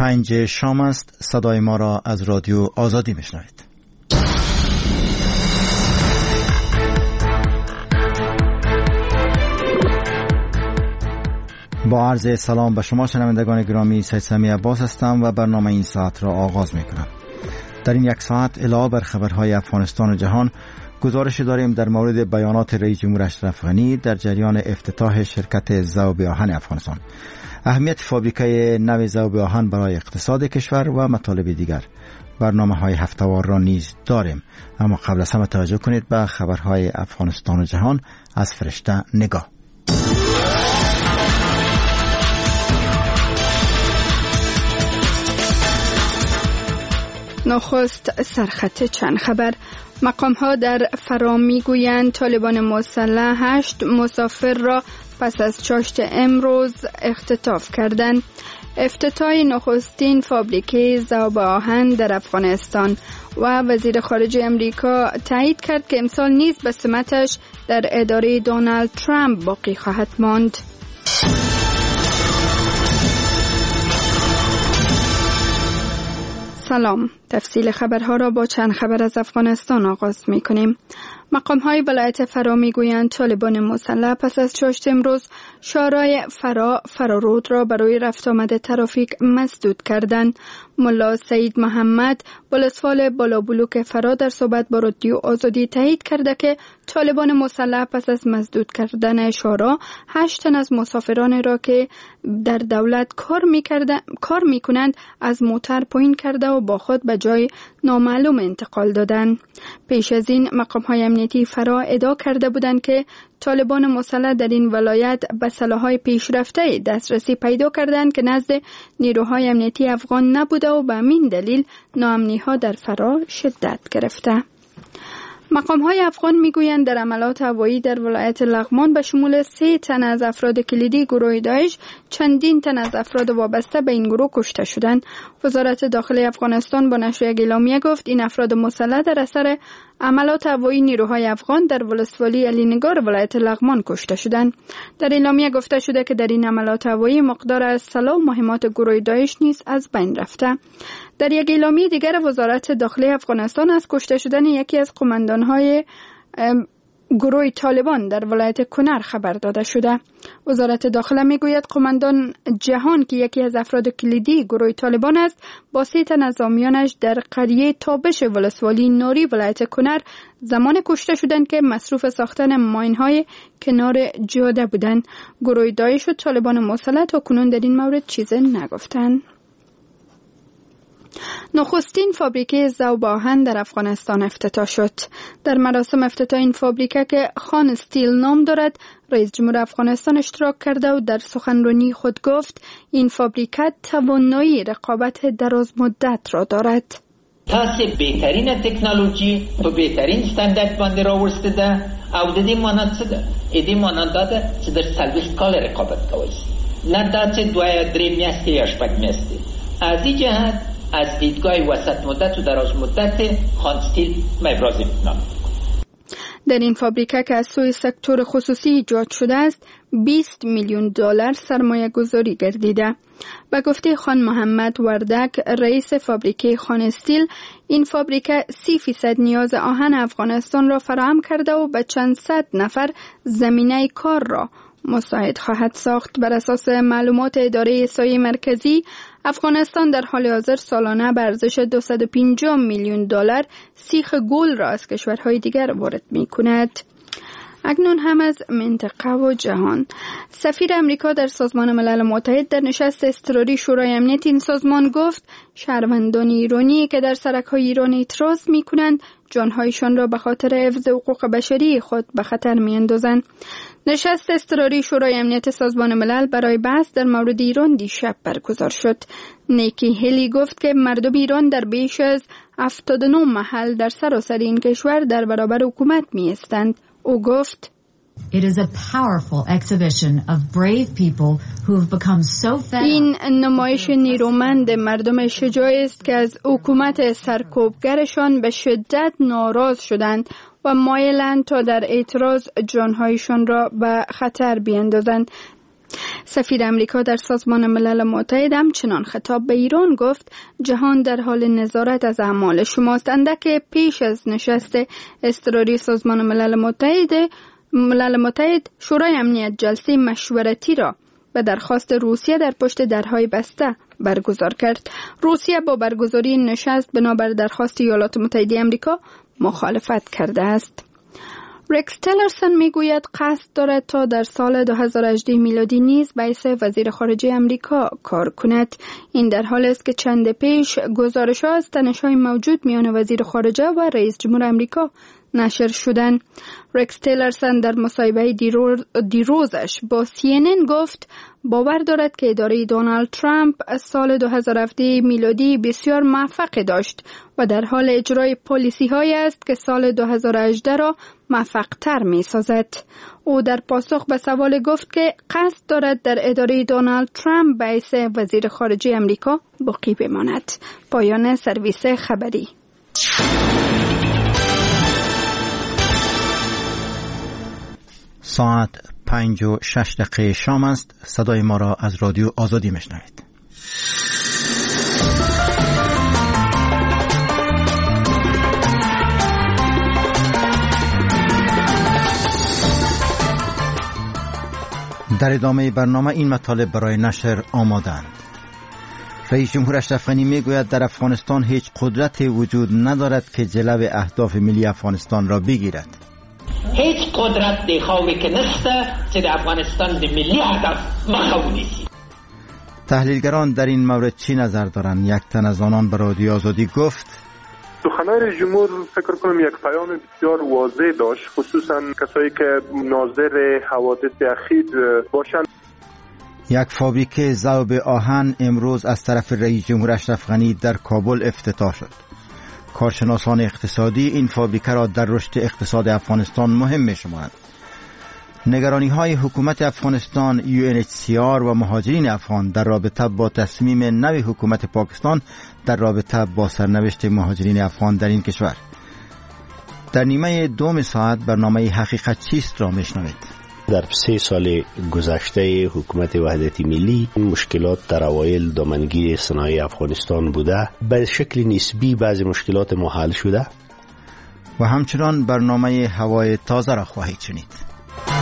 5 شام است. صدای ما را از رادیو آزادی میشنوید. با عرض سلام به شما شنوندگان گرامی، سید سمی عباس هستم و برنامه این ساعت را آغاز میکنم. در این یک ساعت علاوه بر خبرهای افغانستان و جهان، گزارش داریم در مورد بیانات رئیس جمهور اشرف غنی در جریان افتتاح شرکت ذوب آهن افغانستان، اهمیت فابریکه نو ذوب آهن برای اقتصاد کشور و مطالب دیگر. برنامه‌های هفته‌وار را نیز داریم، اما قبل از همه توجه کنید به خبرهای افغانستان و جهان از فرشته نگاه. نخست سرخط چند خبر. مقام ها در فرا میگویند طالبان مسلح 8 مسافر را پس از چاشت امروز اختطاف کردند. افتتاح نخستین فابریکه ذوب آهن در افغانستان و وزیر خارجه امریکا تایید کرد که امسال نیز به سمتش در اداره دونالد ترامپ باقی خواهد ماند. سلام، تفصیل خبرها را با چند خبر از افغانستان آغاز می کنیم. مقام‌های ولایت فرا می‌گویند طالبان مسلح پس از چاشت امروز شارع فرارود را برای رفت آمد ترافیک مسدود کردند. ملا سید محمد ولسوال بالابلوک فرا در صحبت با رادیو آزادی تایید کرده که طالبان مسلح پس از مسدود کردن شارع 8 تن از مسافران را که در دولت کار می‌کنند از موتر پایین کرده و با خود به جای نامعلوم انتقال دادند. پیش از این مقام‌های امنیتی فرا ادعا کرده بودند که طالبان مسلح در این ولایت به سلاح‌های پیشرفته دسترسی پیدا کردند که نزد نیروهای امنیتی افغان نبوده و به همین دلیل ناامنی‌ها در فرا شدت گرفته. مقام‌های افغان میگویند در عملات هوایی در ولایت لغمان به شمول 3 تن از افراد کلیدی گروه داعش چندین تن از افراد وابسته به این گروه کشته شدند. وزارت داخلی افغانستان با نشر یک اعلامیه گفت این افراد مسلح در اثر عملات هوایی نیروهای افغان در ولسوالی علی نگار ولایت لغمان کشته شدند. در اعلامیه گفته شده که در این عملات هوایی مقدار از سلاح و مهمات گروه داعش نیز از بین رفته. در یک اعلامیه دیگر وزارت داخلی افغانستان از کشته شدن یکی از قماندان‌های گروه طالبان در ولایت کنر خبر داده شده. وزارت داخله میگوید قماندان جهان که یکی از افراد کلیدی گروه طالبان است با 3 تن از حامیانش در قریه تابش ولسوالی نوری ولایت کنر زمان کشته شدند که مصروف ساختن ماین‌های کنار جاده بودند. گروه داعش و طالبان مسلح تا کنون در این مورد چیزی نگفتند. نخستین فابریکه ذوب آهن در افغانستان افتتاح شد. در مراسم افتتاح این فابریکه که خان استیل نام دارد، رئیس جمهور افغانستان اشتراک کرده و در سخنرانی خود گفت این فابریکه توانایی رقابت دراز مدت را دارد. تاسو بهترین تکنولوژی په بهترین ستاندرد باندې راوړسته ده او د دې مانند څه ده؟ دې مانند ده چې در 40 کال رقابت کوي، نه دا چې 2-3 میاشتې یا 8 میاشتې. از این جهت از دیدگاه وسط مدت و دراز مدت خان استیل ابراز می‌کنم. در این فابریکه که از سوی سکتور خصوصی ایجاد شده است 20 میلیون دلار سرمایه گذاری گردیده. به گفته خان محمد وردک رئیس فابریکه خان استیل، این فابریکه 30% نیاز آهن افغانستان را فراهم کرده و به چند صد نفر زمینه کار را مساعد خواهد ساخت. بر اساس معلومات اداره احصایی مرکزی، افغانستان در حال حاضر سالانه به ارزش 250 میلیون دلار سیخ گل را از کشورهای دیگر وارد می‌کند. اکنون هم از منطقه و جهان. سفیر امریکا در سازمان ملل متحد در نشست اضطراری شورای امنیت این سازمان گفت شهروندان ایرانی که در سرک‌های ایران اعتراض می‌کنند جان‌هایشان را به خاطر حفظ حقوق بشری خود به خطر می‌اندازند. نشست اضطراری شورای امنیت سازمان ملل برای بحث در مورد ایران دیشب برگزار شد. نیکی هلی گفت که مردم ایران در بیش از 79 محل در سراسر این کشور در برابر حکومت می‌ایستند. او گفت It is a powerful exhibition of brave people who have become so fed up. این نمایش نیرومند مردم شجاع است که از حکومت سرکوبگرشان به شدت ناراض شدند و مایلند تا در اعتراض جانهایشان را به خطر بیندازند. سفیر امریکا در سازمان ملل متحد همچنان خطاب به ایران گفت جهان در حال نظارت از اعمال شماست. اندک پیش از نشست اضطراری سازمان ملل متحد شورای امنیت جلسه مشورتی را به درخواست روسیه در پشت درهای بسته برگزار کرد. روسیه با برگزاری نشست بنابر درخواست ایالات متحده آمریکا مخالفت کرده است. رکس تیلرسون میگوید قصد دارد تا در سال 2018 میلادی نیز به حیث وزیر خارجه آمریکا کار کند. این در حالی است که چند پیش گزارش‌ها از تنش‌های موجود میان وزیر خارجه و رئیس جمهور آمریکا نشر شدند. رکس تیلرسون در مصاحبه دیروزش با CNN گفت باور دارد که اداره دونالد ترامپ از سال 2017 میلادی بسیار موفق داشت و در حال اجرای پالیسی هایی است که سال 2018 را موفق تر می سازد. او در پاسخ به سوال گفت که قصد دارد در اداره دونالد ترامپ به حیث وزیر خارجه آمریکا باقی بماند. پایان سرویس خبری. ساعت 5:06 شام است. صدای ما را از رادیو آزادی میشنوید. در ادامه برنامه این مطالب برای نشر آمادند. رئیس جمهور اشرف غنی میگوید در افغانستان هیچ قدرتی وجود ندارد که جلو اهداف ملی افغانستان را بگیرد. هیچ قدرت دیخواهی که نسته که در افغانستان به ملی هدف مخوضی. تحلیلگران در این مورد چی نظر دارند؟ یک تن از آنان به رادیو آزادی گفت سخنان رئیس جمهور فکر کنم یک پیام بسیار واضح داشت، خصوصا کسایی که ناظر حوادث اخیر باشند. یک فابریکه ذوب آهن امروز از طرف رئیس جمهور اشرف غنی در کابل افتتاح شد. کارشناسان اقتصادی این فابریکه را در رشد اقتصاد افغانستان مهم می‌شمارند. نگرانی‌های حکومت افغانستان، UNHCR و مهاجرین افغان در رابطه با تصمیم نو حکومت پاکستان در رابطه با سرنوشت مهاجرین افغان در این کشور. در نیمه دوم ساعت برنامه حقیقت چیست را میشنوید. در 3 سال گذشته حکومت وحدت ملی مشکلات در اوایل دامنگیر صنایع افغانستان بوده، به شکل نسبی بعضی مشکلات ما حل شده و همچنان برنامه هوای تازه را خواهید شنید.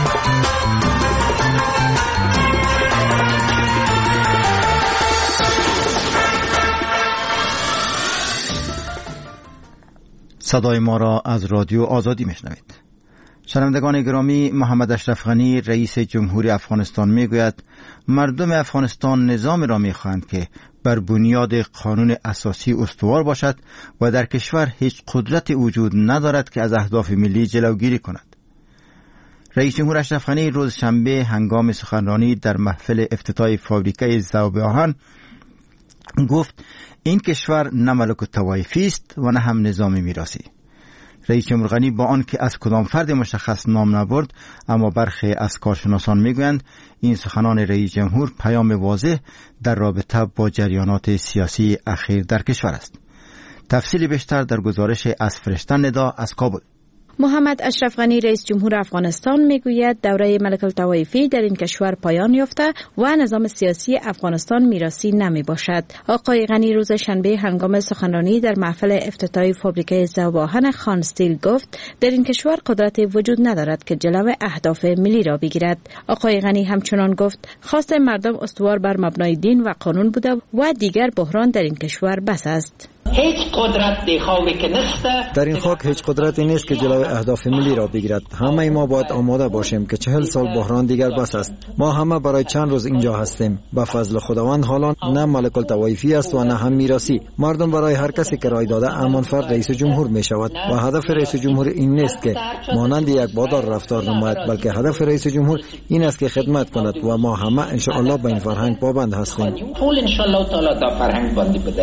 صدای ما را از رادیو آزادی میشنوید. شنوندگان گرامی، محمد اشرف غنی رئیس جمهوری افغانستان میگوید مردم افغانستان نظامی را میخواهند که بر بنیاد قانون اساسی استوار باشد و در کشور هیچ قدرتی وجود ندارد که از اهداف ملی جلوگیری کند. رئیس جمهور اشرف غنی روز شنبه هنگام سخنرانی در محفل افتتاح فابریکه ذوب آهن گفت این کشور نه ملک الطوایفی است و نه هم نظام میراثی. رئیس جمهور غنی با آن که از کدام فرد مشخص نام نبرد، اما برخی از کارشناسان میگویند این سخنان رئیس جمهور پیام واضح در رابطه با جریانات سیاسی اخیر در کشور است. تفصیل بیشتر در گزارش از فرشته ندا از کابل. محمد اشرف غنی رئیس جمهور افغانستان میگوید دوره ملک الطوایفی در این کشور پایان یافته و نظام سیاسی افغانستان میراثی نمی باشد. آقای غنی روز شنبه هنگام سخنرانی در محفل افتتاحی فابریکه ذوب آهن خان استیل گفت در این کشور قدرتی وجود ندارد که جلو اهداف ملی را بگیرد. آقای غنی همچنان گفت خواست مردم استوار بر مبنای دین و قانون بوده و دیگر بحران در این کشور بس است. هیچ قدرت دیخواهی که نسته در این خاک هیچ قدرتی نیست که جلوی اهداف ملی را بگیرد. همه ما باید آماده باشیم که 40 سال بحران دیگر بس است. ما همه برای چند روز اینجا هستیم. به فضل خداوند حالا نه ملک الطوایفی است و نه هم میراثی. مردم برای هر کسی که رای داده امان فرد رئیس جمهور می شود و هدف رئیس جمهور این نیست که مانند یک بادار رفتار نماید، بلکه هدف رئیس جمهور این است که خدمت کند و ما همه ان شاء الله به این فرهنگ پابند هستیم.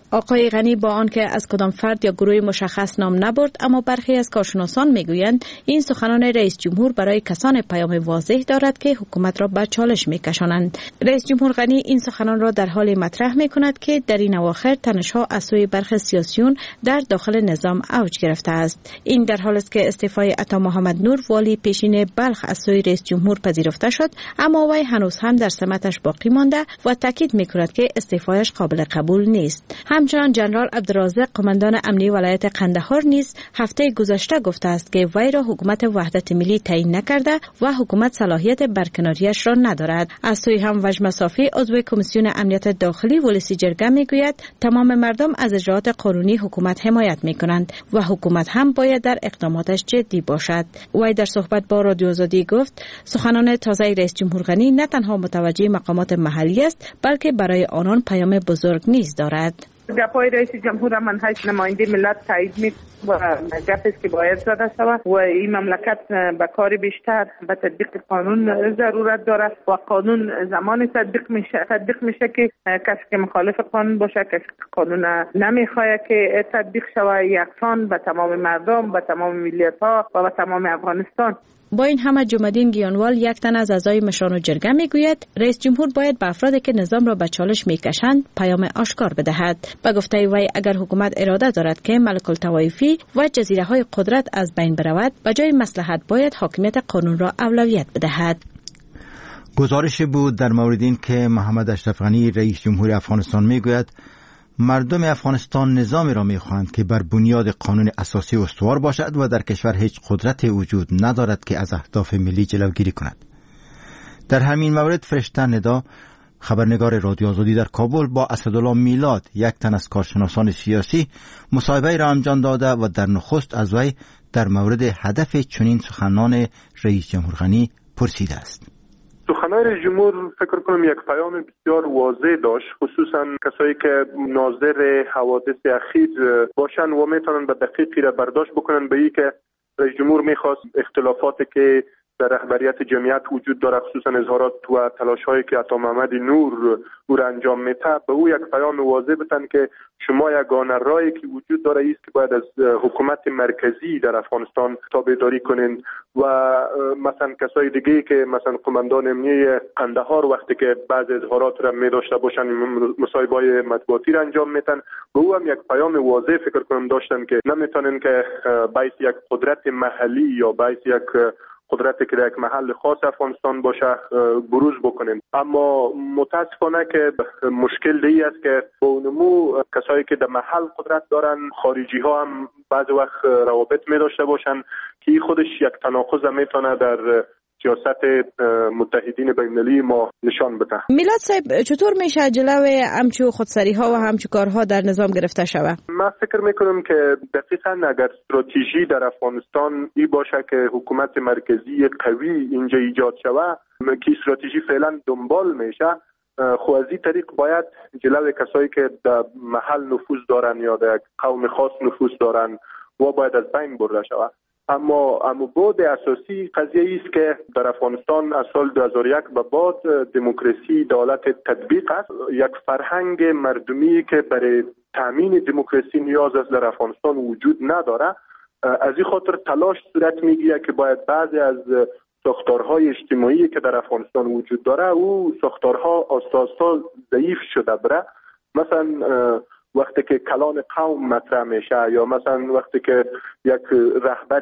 آقای غنی با آنکه از کدام فرد یا گروه مشخص نام نبرد، اما برخی از کارشناسان میگویند این سخنان رئیس جمهور برای کسان پیام واضح دارد که حکومت را به چالش میکشانند. رئیس جمهور غنی این سخنان را در حال مطرح میکند که در این اواخر تنش‌ها از سوی برخی سیاسیون در داخل نظام اوج گرفته است. این در حالی است که استعفای عطا محمد نور والی پیشین بلخ از سوی رئیس جمهور پذیرفته شد، اما وی هنوز هم در سمتش باقی مانده و تاکید میکند که استعفایش قابل قبول نیست. همچنان جنرال عبدالرازق قماندان امنیه ولایت قندهار نیز هفته گذشته گفته است که وی را حکومت وحدت ملی تعیین نکرده و حکومت صلاحیت برکناریش را ندارد. از سوی هم وجم صافی عضو کمیسیون امنیت داخلی ولسی جرگه میگوید تمام مردم از اجراءات قانونی حکومت حمایت میکنند و حکومت هم باید در اقداماتش جدی باشد. وی در صحبت با رادیو آزادی گفت سخنان تازه رئیس جمهور غنی نه تنها متوجه مقامات محلی است، بلکه برای آنان پیام بزرگ نیز دارد. گپای رئیس جمهور منهج نماینده ملت تایید می و گپی است که باید زده شود و این مملکت به کار بیشتر به تطبیق قانون ضرورت دارد و قانون زمانی تطبیق میشه که کسی که مخالف قانون باشه، کسی که قانون نمیخواد که تطبیق شود، یکسان به تمام مردم، به تمام ملیت ها و به تمام افغانستان. با این همه جمع‌الدین گیانوال یک تن از اعضای مشران جرگه میگوید رئیس جمهور باید به افرادی که نظام را به چالش میکشند پیام آشکار بدهد. به گفته وی اگر حکومت اراده دارد که ملک الطوایفی و جزیره‌های قدرت از بین برود، به جای مصلحت باید حاکمیت قانون را اولویت بدهد. گزارش بود در مورد این که محمد اشرف غنی رئیس جمهور افغانستان میگوید مردم افغانستان نظامی را میخواهند که بر بنیاد قانون اساسی استوار باشد و در کشور هیچ قدرت وجود ندارد که از اهداف ملی جلوگیری کند. در همین مورد فرشته ندا، خبرنگار رادیو آزادی در کابل، با اسدالله میلاد، یک تن از کارشناسان سیاسی، مصاحبه را انجام داده و در نخست از وی در مورد هدف چنین سخنان رئیس جمهور غنی پرسیده است. سخنان رئیس جمهور فکر کنم یک پیام بسیار واضح داشت، خصوصا کسایی که ناظر حوادث اخیر باشن و میتونن به دقیقی را برداشت بکنن به این که رئیس جمهور میخواست اختلافاتی که در رهبریت جمعیت وجود داره، خصوصا اظهارات و تلاش‌هایی که عطا محمد نور او را انجام میده، به او یک پیام واضح بدن که شما یگانه راهی که وجود داره است که باید از حکومت مرکزی در افغانستان تابعداری کنین و مثلا کسای دیگه که مثلا قماندان امنیه قندهار وقتی که بعض اظهارات را می داشته باشن مصاحبه‌های مطبوعاتی را انجام میدن، به او هم یک پیام واضح فکر کنم داشتن که نمیتونن که باعث یک قدرت محلی یا باعث یک قدرتی که در یک محل خاص افغانستان باشه بروز بکنیم. اما متاسفانه که مشکل دی است که با اونمو کسایی که در محل قدرت دارن، خارجی ها هم بعض وقت روابط می داشته باشن که خودش یک تناقض میتونه در سیاست متحدین بین‌المللی ما نشان بده. میلاد صاحب، چطور میشه جلوی همچو خودسری ها و همچو کارها در نظام گرفته شود؟ من فکر میکنم که دقیقاً اگر استراتژی در افغانستان ای باشه که حکومت مرکزی قوی اینجا ایجاد شود که استراتژی فعلا دنبال میشه، خو از این طریق باید جلوی کسایی که در محل نفوذ دارن یا در قوم خاص نفوذ دارن و باید از بین برده شود. اما بعد اساسی قضیه است که در افغانستان از سال 2001 به بعد دموکراسی دولت تطبیق است. یک فرهنگ مردمی که برای تامین دموکراسی نیاز است در افغانستان وجود نداره. از این خاطر تلاش صورت میگیره که باید بعضی از ساختارهای اجتماعی که در افغانستان وجود داره او ساختارها اساسا ضعیف شده بره. مثلا وقتی که کلان قوم مطرح میشه یا مثلا وقتی که یک رهبر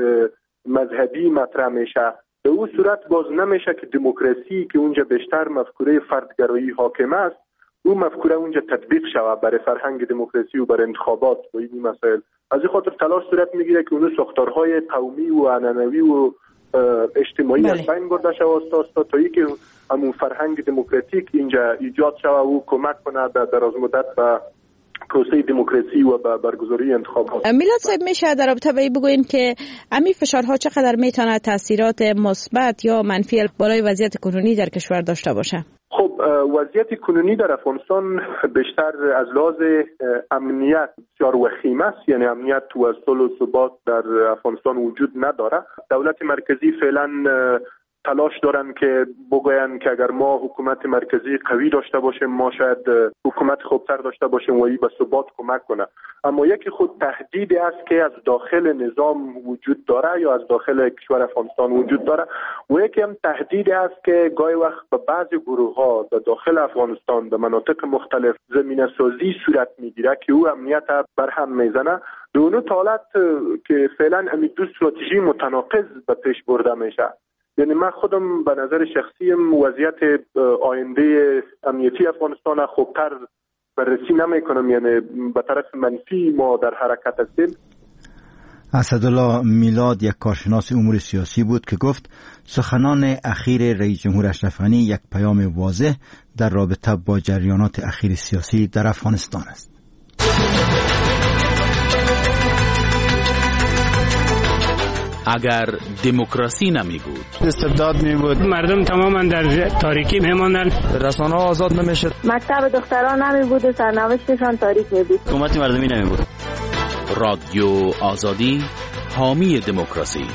مذهبی مطرح میشه، به اون صورت باز نمیشه که دموکراسی که اونجا بیشتر مفکوره فردگرایی حاکم است، اون مفکوره اونجا تطبیق شود برای فرهنگ دموکراسی و برای انتخابات و این مسائل. از این خاطر تلاش صورت میگیره که اون ساختارهای قومی و عنعنوی و اجتماعی از بین برده شود تا اینکه همون فرهنگ دموکراتیک اینجا ایجاد شود و کمک کنه در دراز مدت به پروسه دموکراسی و برگزاری انتخابات. میلاد صاحب، میشه در رابطه با این بگوین که همین فشارها چقدر میتونه تاثیرات مثبت یا منفی برای وضعیت کنونی در کشور داشته باشه؟ خب وضعیت کنونی در افغانستان بیشتر از لحاظ امنیت بسیار وخیم است، یعنی امنیت و صلح و ثبات در افغانستان وجود نداره. دولت مرکزی فعلا تلاش دارن که بگوین که اگر ما حکومت مرکزی قوی داشته باشیم ما شاید حکومت خوبتر داشته باشیم و این به ثبات کمک کنه. اما یکی خود تهدیدی است که از داخل نظام وجود داره یا از داخل کشور افغانستان وجود داره و یکی هم تهدیدی است که گاهی وقت به بعضی گروه ها در داخل افغانستان در مناطق مختلف زمینه سازی صورت میگیره که او امنیت بر هم میزنه. دو حالت که فعلا همین دو استراتژی متناقض به پیش برده میشه. یعنی من خودم به نظر شخصیم وضعیت آینده امنیتی افغانستان خوبتر بررسی نمیکنم، یعنی به طرف منفی ما در حرکت هستیم. اسدالله میلاد یک کارشناس امور سیاسی بود که گفت سخنان اخیر رئیس جمهور اشرف غنی یک پیام واضح در رابطه با جریانات اخیر سیاسی در افغانستان است. اگر دموکراسی نمی بود، استبداد می بود، مردم تماما در تاریکی می ماندن، رسانه ها آزاد نمی شد، مکتب دختران نمی بود و سرنوشتشان تاریک می بود، حکومت مردمی نمی بود. رادیو آزادی، حامی دموکراسی.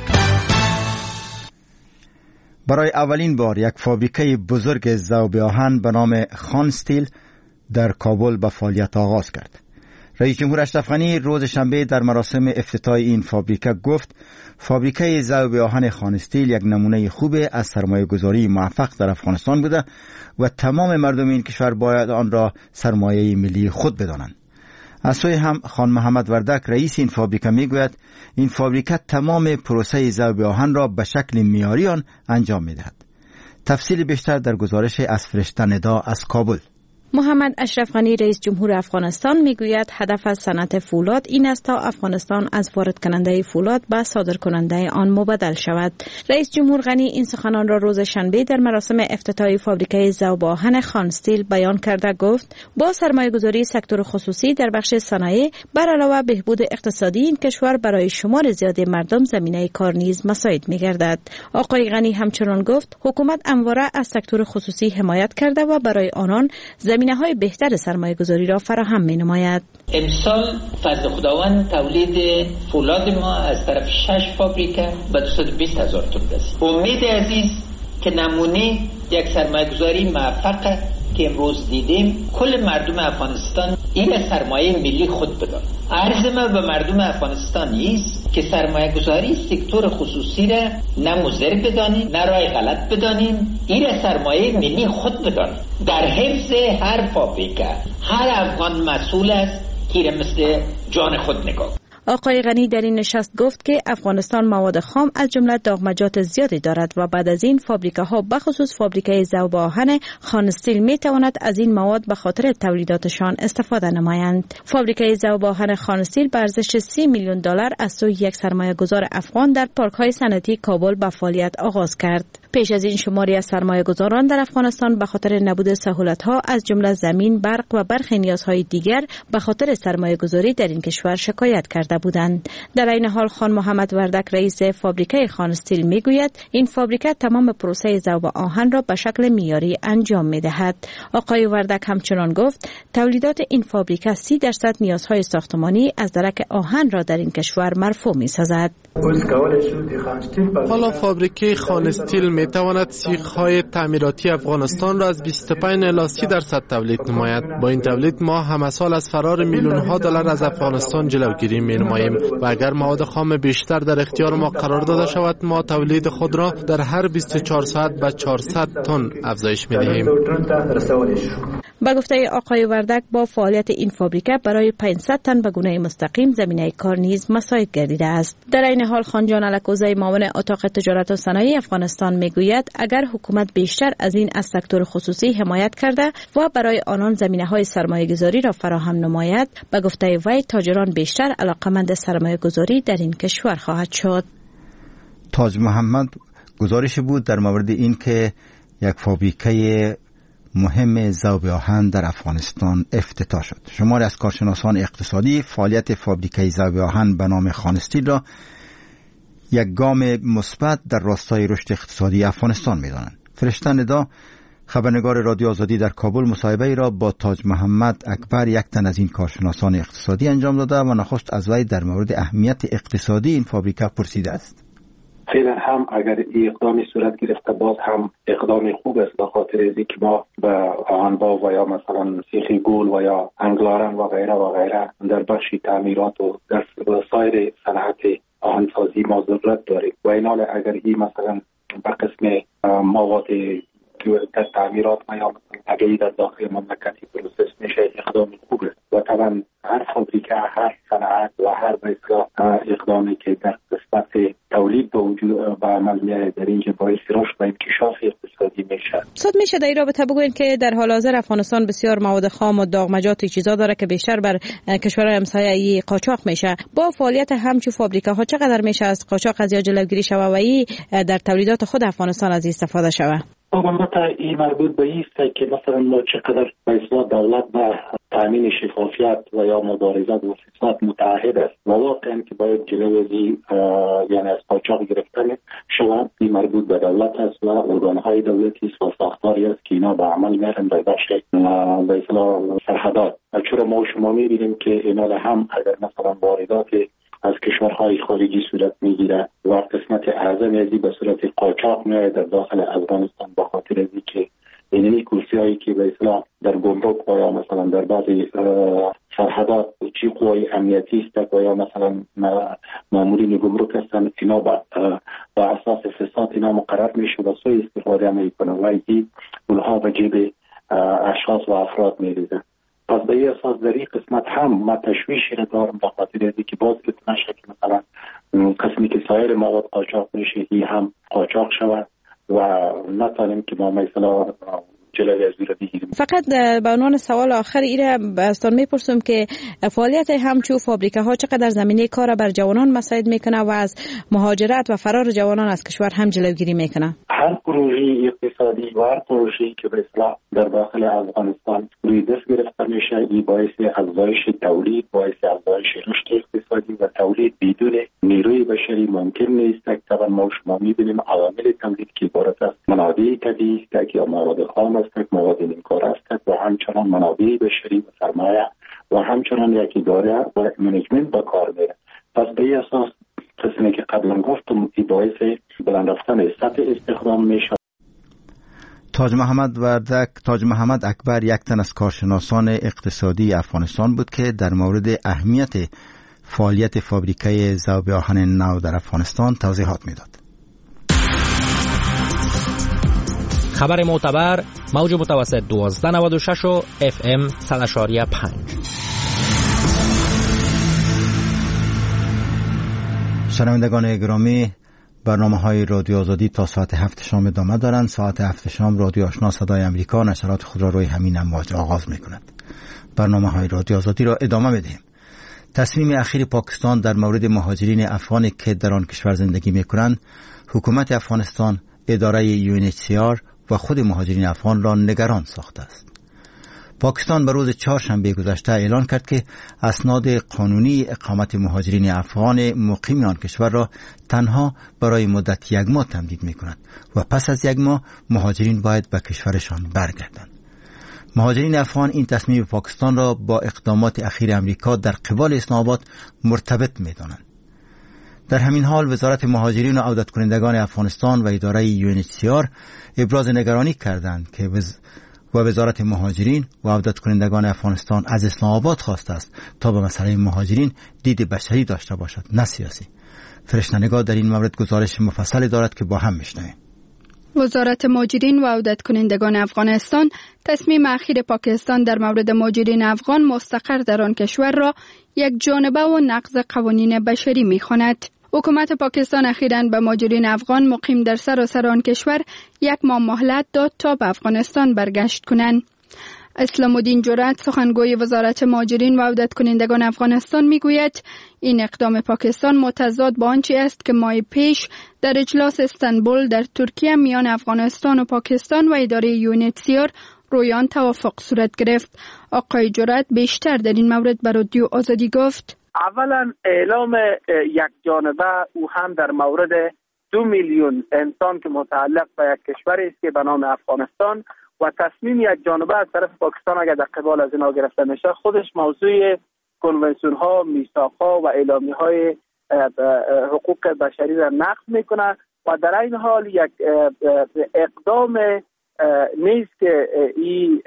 برای اولین بار یک فابریکه بزرگ ذوب آهن به نام خان استیل در کابل به فعالیت آغاز کرد. رئیس جمهور اشرف غنی روز شنبه در مراسم افتتاح این فابریکه گفت فابریکه ذوب آهن خان استیل یک نمونه خوب از سرمایه‌گذاری موفق در افغانستان بوده و تمام مردم این کشور باید آن را سرمایه ملی خود بدانند. از سوی هم خان محمد وردک رئیس این فابریکه میگوید این فابریکه تمام پروسه ذوب آهن را به شکل معیاری آن انجام میدهد. تفصیل بیشتر در گزارش از فرشته ندا از کابل. محمد اشرف غنی رئیس جمهور افغانستان میگوید هدف از صنعت فولاد این است تا افغانستان از وارد کننده فولاد به صادر کننده آن مبدل شود. رئیس جمهور غنی این سخنان را روز شنبه در مراسم افتتاحی فابریکه ذوب آهن خان استیل بیان کرده گفت با سرمایه‌گذاری سکتور خصوصی در بخش صنایع بر علاوه بهبود اقتصادی این کشور برای شمار زیاد مردم زمینه کار نیز مساعد می‌گردد. آقای غنی همچنان گفت حکومت همواره از سکتور خصوصی حمایت کرده و برای آنان زمینه‌های بهتر سرمایه‌گذاری را فراهم می‌نماید. امسال فضل خداوند تولید فولاد ما از طرف 6 فابریکه به 220,000 تن رسید. امید عزیز که نمونه یک سرمایه‌گذاری موفق که امروز دیدیم کل مردم افغانستان این سرمایه ملی خود بدان. عرض ما به مردم افغانستان است که سرمایه‌گذاری سکتور خصوصی را نه مضر بدانیم نه راه غلط بدانیم، این سرمایه ملی خود بدانیم. در حفظ هر فابریکه هر افغان مسئول است که مثل جان خود نگاه. آقای غنی در این نشست گفت که افغانستان مواد خام از جمله داغمجات زیادی دارد و بعد از این فابریکه ها بخصوص فابریکه ذوب آهن خان استیل می تواند از این مواد به خاطر تولیداتشان استفاده نمایند. فابریکه ذوب آهن خان استیل به ارزش 30 میلیون دلار از سوی یک سرمایه‌گذار افغان در پارک های صنعتی کابل به فعالیت آغاز کرد. پیش از این شماری از سرمایه‌گذاران در افغانستان به خاطر نبود سهولت‌ها از جمله زمین، برق و برخی نیازهای دیگر به خاطر سرمایه‌گذاری در این کشور شکایت کرده بودند. در این حال خان محمد وردک رئیس فابریکه خان استیل میگوید این فابریکه تمام پروسه ذوب آهن را به شکل معیاری انجام می‌دهد. آقای وردک همچنان گفت تولیدات این فابریکه 30% نیازهای ساختمانی از درک آهن را در این کشور مرفوع می‌سازد. حالا فابریکه خان استیل میتواند سیخ‌های تعمیراتی افغانستان را از 25 الی 30% تولید نماید. با این تولید ما همه سال از فرار میلیون‌ها دلار از افغانستان جلوگیری می‌نماییم و اگر مواد خام بیشتر در اختیار ما قرار داده شود ما تولید خود را در هر 24 ساعت به 400 تن افزایش می‌دهیم. با گفته آقای وردک با فعالیت این فابریکه برای 500 تن به گونه مستقیم زمینه کار نیز مساعد گردیده است. در این حال خانجان الکوزی معاون اتاق تجارت و صنایع افغانستان میگوید اگر حکومت بیشتر از این از سکتور خصوصی حمایت کرده و برای آنان زمینه‌های سرمایه‌گذاری را فراهم نماید، به گفته وی تاجران بیشتر علاقه‌مند سرمایه‌گذاری در این کشور خواهد شد. تاج محمد گزارش بود در مورد این که یک فابریکه مهم ذوب آهن در افغانستان افتتاح شد. شماری از کارشناسان اقتصادی فعالیت فابریکه ذوب آهن به نام خان استیل را یک گام مثبت در راستای رشد اقتصادی افغانستان می‌دانند. فرشته ندا خبرنگار رادیو آزادی در کابل مصاحبه را با تاج محمد اکبر یک تن از این کارشناسان اقتصادی انجام داده و نخست از وی در مورد اهمیت اقتصادی این فابریکه پرسیده است. فعلا هم اگر این اقدامی صورت گرفته باز هم اقدام خوب است، به خاطر اینکه ما به آهنبا و یا مثلا سیخ گل و یا انگلارن و غیره در بخش تعمیرات و در سایر صنعت آهنسازی ما ضرورت داریم و اینال اگر این مثلا به قسم مواد در تعمیرات و یا اگر در داخل مملکتی پروسس میشه اقدام خوب است و طبعا هر فابریکه، هر صنعت و هر بایسگاه اقدامی که در قسمت تولید به وجود به عمل میاد در اینجا باعث رشد و انکشاف اقتصادی میشه. صد میشه در این رابطه بگوین که در حال حاضر افغانستان بسیار مواد خام و داغمجات و چیزا داره که بیشتر بر کشورهای همسایه قاچاق میشه. با فعالیت همچون فابریکه ها چقدر میشه از قاچاق از یا جلوگیری شوه و این در تولیدات خود افغانستان از استفاده شوه؟ البته این مربوط به این است که مثلا ما چقدر به اصلاح دولت به تامین شفافیت و یا مبارزه با فساد متعهد است و واقعا که باید جلوی یعنی از قاچاق گرفتن شود. این مربوط به دولت است و ارگانهای دولتی است و ساختاری است که اینا به عمل میارن در بخش به اصلاح سرحدات. چرا ما شما میبینیم که اینا هم اگر مثلا واردات از کشورهای خارجی صورت میگیره و قسمت اعظم ازی به صورت قاچاق میاد در داخل افغانستان، به خاطر ازی که اینمی کرسی هایی که به اصطلاح در گمرک و یا مثلا در بعضی سرحدات چی قوای امنیتی است و یا مثلا مامورین گمرک هستن، اینا با اساس فساد اینا مقرر میشه و سوء استفاده میکنن و این اونها به جیب اشخاص و افراد میریزن. پس به این اساس در این قسمت هم ما تشویشی را دارم به خاطر اینکه که باز که نشه که مثلا قسمی که سایر مواد قاچاق میشه این هم قاچاق شود و نتانیم که ما مثلا جلوی از رو بگیریم. فقط به عنوان سوال آخر ایره بستان میپرسم که فعالیت همچون فابریکه ها چقدر زمینه کار بر جوانان مساعد میکنه و از مهاجرت و فرار جوانان از کشور هم جلوگیری میکنه؟ هر پروژه اقتصادی و هر پروژه‌ای که به اصطلاح در داخل افغانستان روی دست گرفته میشه این باعث افزایش تولید، باعث افزایش رشد اقتصادی و تولید بدون نیروی بشری ممکن نیست. طبعا ما شما میبینیم عوامل تولید که عبارت از منابع طبیعی است یا مواد خام است، مواد نیمکار است و همچنان منابع بشری و سرمایه و همچنان یک اداره و منیجمنت با کار میره. پس به این اساس قسمی که قبلا گفتم این باعث بلند رفتن سطح استخدام میشه. تاج محمد اکبر یک تن از کارشناسان اقتصادی افغانستان بود که در مورد اهمیت فعالیت فابریکه ذوب آهن نو در افغانستان توضیحات میداد. خبر معتبر موج متوسط 1296 و FM 100.5. شنوندگان گرامی، برنامه‌های رادیو آزادی تا ساعت 7 شام ادامه دارند. ساعت 7 شام رادیو آشنا صدای امریکا نشرات خود را روی همین امواج آغاز می‌کند. برنامه‌های رادیو آزادی را ادامه می‌دهیم. تصمیم اخیر پاکستان در مورد مهاجرین افغانی که در آن کشور زندگی می‌کنند، حکومت افغانستان، اداره UNHCR و خود مهاجرین افغان را نگران ساخته است. پاکستان به روز چهارشنبه گذشته اعلان کرد که اسناد قانونی اقامت مهاجرین افغان مقیم آن کشور را تنها برای مدت 1 ماه تمدید می‌کند و پس از 1 ماه مهاجرین باید به کشورشان برگردند. مهاجرین افغان این تصمیم پاکستان را با اقدامات اخیر امریکا در قبال اسلام آباد مرتبط می‌دانند. در همین حال وزارت مهاجرین و عودت کنندگان افغانستان و اداره UNHCR ابراز نگرانی کردند که وزارت مهاجرین و عودت کنندگان افغانستان از اسلام آباد خواسته است تا به مسئله مهاجرین دید بشری داشته باشد، نه سیاسی. فرشته‌نگار در این مورد گزارش مفصل دارد که با هم میشنویم. وزارت مهاجرین و عودت کنندگان افغانستان تصمیم اخیر پاکستان در مورد مهاجرین افغان مستقر در آن کشور را یک جانبه و نقض قوانین بشری می‌خواند. حکومت پاکستان اخیراً به مهاجرین افغان مقیم در سراسر آن کشور 1 ماه مهلت داد تا به افغانستان برگشت کنند. اسلام الدین جرأت، سخنگوی وزارت مهاجرین و عودت کنندگان افغانستان، میگوید این اقدام پاکستان متضاد با آنچه است که ماه پیش در اجلاس استانبول در ترکیه میان افغانستان و پاکستان و اداره UNHCR روی آن توافق صورت گرفت. آقای جرأت بیشتر در این مورد به رادیو آزادی گفت: اولا اعلام یک جانبه او هم در مورد 2 میلیون انسان که متعلق به یک کشوری است که به نام افغانستان و تصمیم یک جانبه از طرف پاکستان اگر در قبال از اینا گرفته میشه، خودش موضوع کنونسیون ها، میثاق ها و اعلامیه های حقوق بشری را نقض میکنه و در این حال یک اقدام نیست که این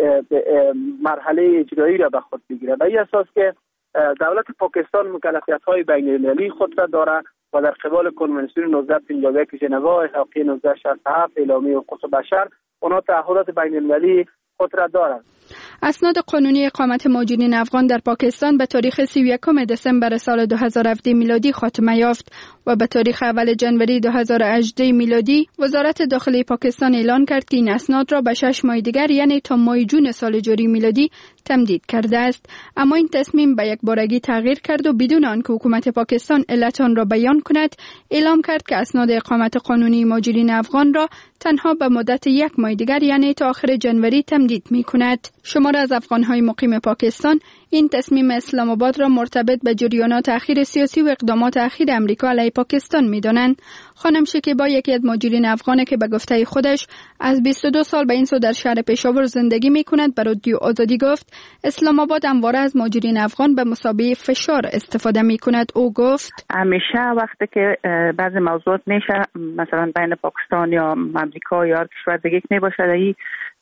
مرحله اجرایی را به خود بگیره. به این اساس که دولت پاکستان مکلفیت‌های بین‌المللی خود را داره و در قبال کنونسیون 1951 ژنوا، اتفاقیه 1967 اعلامیه حقوق بشر، اونا تعهدات بین‌المللی خود را دارند. اسناد قانونی اقامت مهاجرین افغان در پاکستان به تاریخ 31 دسامبر سال 2017 میلادی خاتمه یافت و به تاریخ اول جنوری 2018 میلادی وزارت داخلی پاکستان اعلان کرد که این اسناد را به 6 ماه دیگر یعنی تا ماه جون سال جاری میلادی تمدید کرده است. اما این تصمیم به یک بارگی تغییر کرد و بدون آنکه حکومت پاکستان علت آن را بیان کند اعلام کرد که اسناد اقامت قانونی مهاجرین افغان را تنها به مدت 1 ماه دیگر یعنی تا آخر جنوری تمدید می کند. شمار از افغان‌های مقیم پاکستان این تصمیم اسلام آباد را مرتبط به جریانات اخیر سیاسی و اقدامات اخیر امریکا علیه پاکستان می‌دانند. خانم شکیبا یکی از مهاجرین افغانی که به گفته خودش از 22 سال به این سو در شهر پشاور زندگی می‌کند به رادیو آزادی گفت اسلام آباد همواره از مهاجرین افغان به مثابه فشار استفاده می‌کند. او گفت همیشه وقتی که بعضی موضوعات میشه مثلا بین پاکستان یا امریکا یا هر کشور دیگه میباشه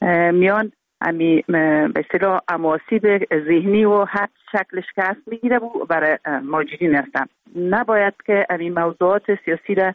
میان امی به اصطلاح اماسیب ذهنی و هر شکلش که هست میگیره برای مهاجرین هستن. نباید که این موضوعات سیاسی را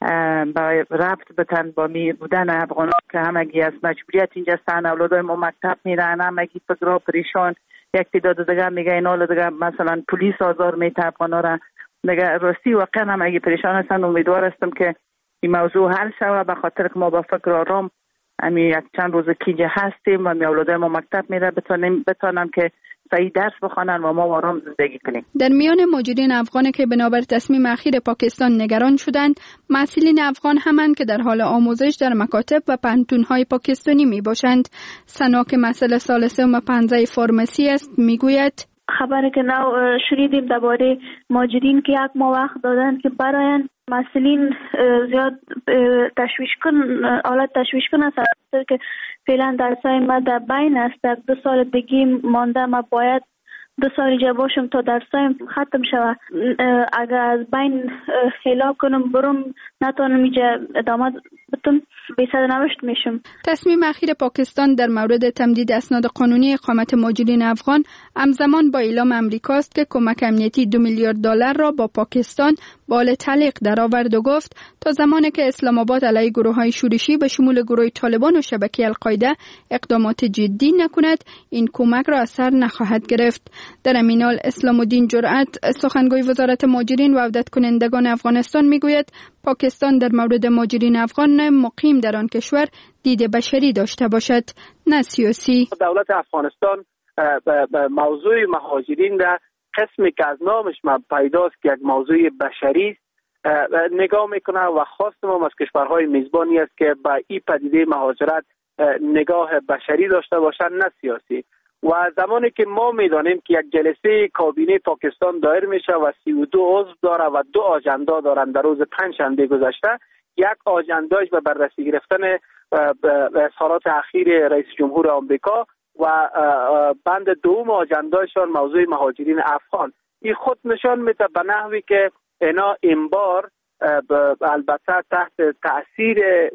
برای ربط بتن با می بودن افغانان که همگی از مجبوریت اینجا هستن، اولادای ما مکتب میرن، همگی فقرا پریشان، یک تعداد دیگه میگه اینا دیگه مثلا پلیس آزار میته افغانا را دیگه. راستی واقعا همگی پریشان هستن. امیدوار هستم که این موضوع حل شود به خاطر که ما با فکر آرام امی یک چند روز کیجه هستیم و می اولادای ما مکتب میره بتانن که صحیح درس بخوانن و ما آرام زندگی کنیم. در میان مهاجرین افغان که بنابر تصمیم اخیر پاکستان نگران شدند محصلین افغان همند که در حال آموزش در مکاتب و پانتون‌های پاکستانی می باشند. سنا که مسئله سال 3 فارمسی است میگوید خبری که نو شنیدیم درباره مهاجرین که 1 ماه وقت دادن که براین مسئولین زیاد حالت تشویش کن است که فعلا درسای ما در بین است. 2 سال دیگه مانده، ما باید 2 سال اینجا باشم تا درسایم ختم شود. اگر از بین خلاف کنم برم نتونم اینجا ادامه بدم به سرنوشت میشم. تصمیم اخیر پاکستان در مورد تمدید اسناد قانونی اقامت مهاجرین افغان همزمان با اعلام امریکاست که کمک امنیتی $2 میلیارد را با پاکستان بال تعلیق درآورد و گفت تا زمانی که اسلام آباد علیه گروه‌های شورشی به شمول گروه طالبان و شبکه القاعده اقدامات جدی نکند این کمک را از سر نخواهد گرفت. در همین حال اسلام الدین جرأت سخنگوی وزارت مهاجرین و عودت کنندگان افغانستان میگوید پاکستان در مورد مهاجرین افغان مقیم در آن کشور دید بشری داشته باشد نه سیاسی. دولت افغانستان موضوع مهاجرین را قسمی که از نامش پیداست که یک موضوع بشری نگاه میکنه و خواست ما از کشورهای میزبانی است که به این پدیده مهاجرت نگاه بشری داشته باشند نه سیاسی. و زمانی که ما میدانیم که یک جلسه کابینه پاکستان دایر میشه و 32 عضو داره و 2 آجندا دارن در روز 5 شنبه گذشته، یک آجنداش به بررسی گرفتن اظهارات اخیر رئیس جمهور آمریکا و بند دوم آجنداشان موضوع مهاجرین افغان. این خود نشان میده به نحوی که اینا این بار البته تحت تأثیر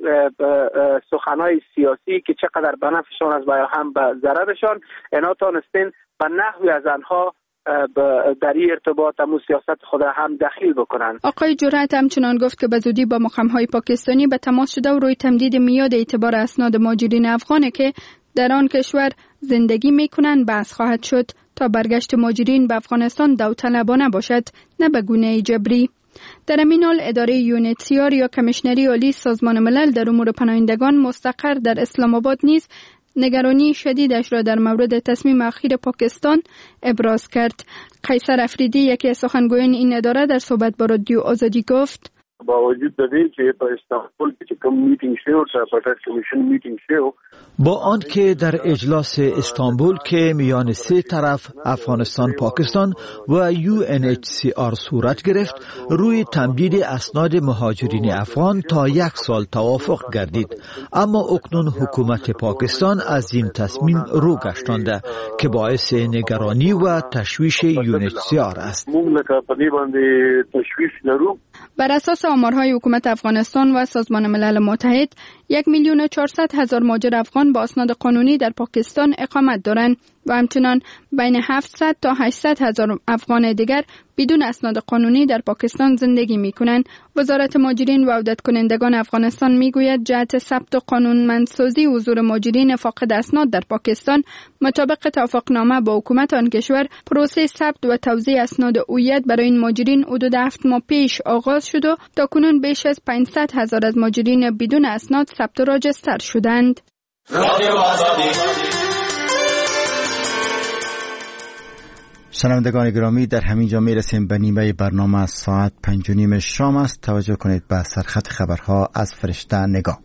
سخنهای سیاسی که چقدر به نفعشان است و هم به ضررشان، اینا تانستین به نحوی از آنها در این ارتباط و سیاست خود هم دخیل بکنند. آقای جرأت همچنان گفت که به زودی با مقام‌های پاکستانی به تماس شده و روی تمدید میاد اعتبار اسناد مهاجرین افغان که در آن کشور زندگی میکنند بحث خواهد شد تا برگشت مهاجرین به افغانستان داوطلبانه باشد نه به گونه جبری. در همین حال اداره یونیتسیار یا کمیشنری عالی سازمان ملل در امور پناهندگان مستقر در اسلام آباد نیز نگرانی شدیدش را در مورد تصمیم اخیر پاکستان ابراز کرد. قیصر افریدی یکی از سخنگویان این اداره در صحبت با رادیو آزادی گفت با وجود داده که په استانبول کې کوم میټینګ شو او سپورټ کمیشن میټینګ شو، با آنکه در اجلاس استانبول که میان سه طرف افغانستان، پاکستان و UNHCR صورت گرفت، روی تمدید اسناد مهاجرین افغان تا 1 سال توافق گردید، اما اکنون حکومت پاکستان از این تصمیم رو گشتانده که باعث نگرانی و تشویش UNHCR است. بر اساس آمارهای حکومت افغانستان و سازمان ملل متحد 1,400,000 مهاجر افغان با اسناد قانونی در پاکستان اقامت دارند و همچنان بین 700 تا 800,000 افغان دیگر بدون اسناد قانونی در پاکستان زندگی می‌کنند. وزارت مهاجرین و عودت کنندگان افغانستان می‌گوید جهت ثبت و قانونمندسازی حضور مهاجرین فاقد اسناد در پاکستان مطابق توافقنامه با حکومت آن کشور، پروسه ثبت و توزیع اسناد هویت برای این مهاجرین حدود 7 ماه پیش آغاز شد و تاکنون بیش از 500,000 از مهاجرین بدون اسناد ثبت و راجستر شدند. شنوندگان گرامی، در همین جا میرسیم به نیمه برنامه ساعت 5:30 شام است. توجه کنید به سرخط خبرها از فرشته نگاه.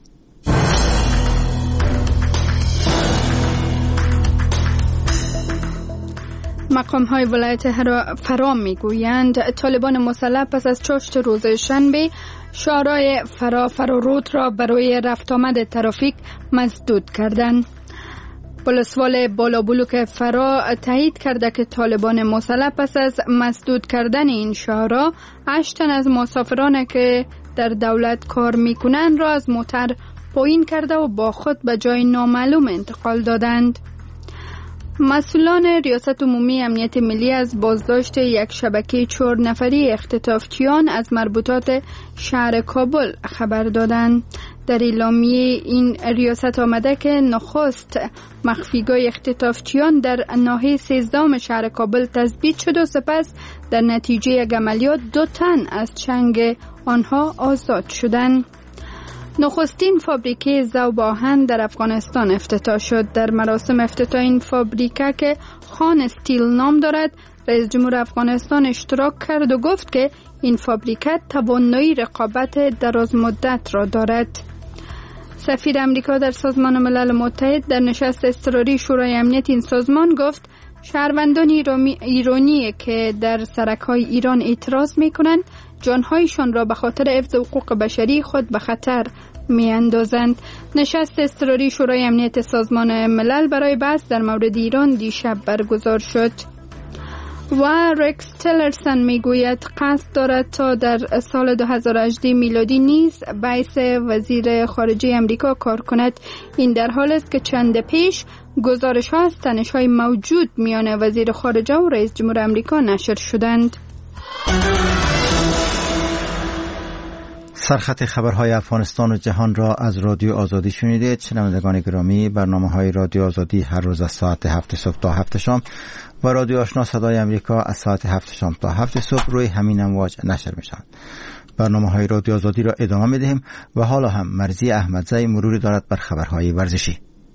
مقام‌های ولایت فرا میگویند طالبان مسلح پس از چاشت روز شنبه شارع فرارود را برای رفت آمد ترافیک مسدود کردند. پلیسوال بالابلوک فرا تایید کرده که طالبان مسلح پس از مسدود کردن این شارع 8 تن از مسافران که در دولت کار میکنند را از موتر پایین کرده و با خود به جای نامعلوم انتقال دادند. مسئولان ریاست عمومی امنیت ملی از بازداشت یک شبکه 4 نفری اختطافچیان از مربوطات شهر کابل خبر دادند. در اعلامیه این ریاست آمده که نخست مخفیگاه اختطافچیان در ناحیه 13 شهر کابل تثبیت شد و سپس در نتیجه یک عملیات 2 تن از چنگ آنها آزاد شدند. نخستین فابریکه ذوب آهن در افغانستان افتتاح شد. در مراسم افتتاح این فابریکه که خان استیل نام دارد، رئیس جمهور افغانستان اشتراک کرد و گفت که این فابریکه توانایی رقابت دراز مدت را دارد. سفیر امریکا در سازمان ملل متحد در نشست اضطراری شورای امنیت این سازمان گفت شهروندان ایرانی که در سرک‌های ایران اعتراض می‌کنند جانهایشان را به خاطر حفظ حقوق بشری خود به خطر می‌اندازند. نشست اضطراری شورای امنیت سازمان ملل برای بحث در مورد ایران دیشب برگزار شد. و رکس تیلرسن میگوید قصد دارد تا در سال 2018 میلادی نیز بعث وزیر خارجه امریکا کار کند. این در حال است که چند پیش گزارش ها از تنش های موجود میان وزیر خارجه و رئیس جمهور امریکا نشر شدند. سرخط خبرهای افغانستان و جهان را از رادیو آزادی شنیدید. شنوندگان گرامی، برنامه‌های رادیو آزادی هر روز از ساعت 7 صبح تا 7 شام و رادیو آشنا صدای امریکا از ساعت 7 شام تا 7 صبح روی همین امواج نشر می‌شوند. برنامه‌های رادیو آزادی را ادامه می‌دهیم و حالا هم مرزی احمدزی مروری دارد بر خبرهای ورزشی.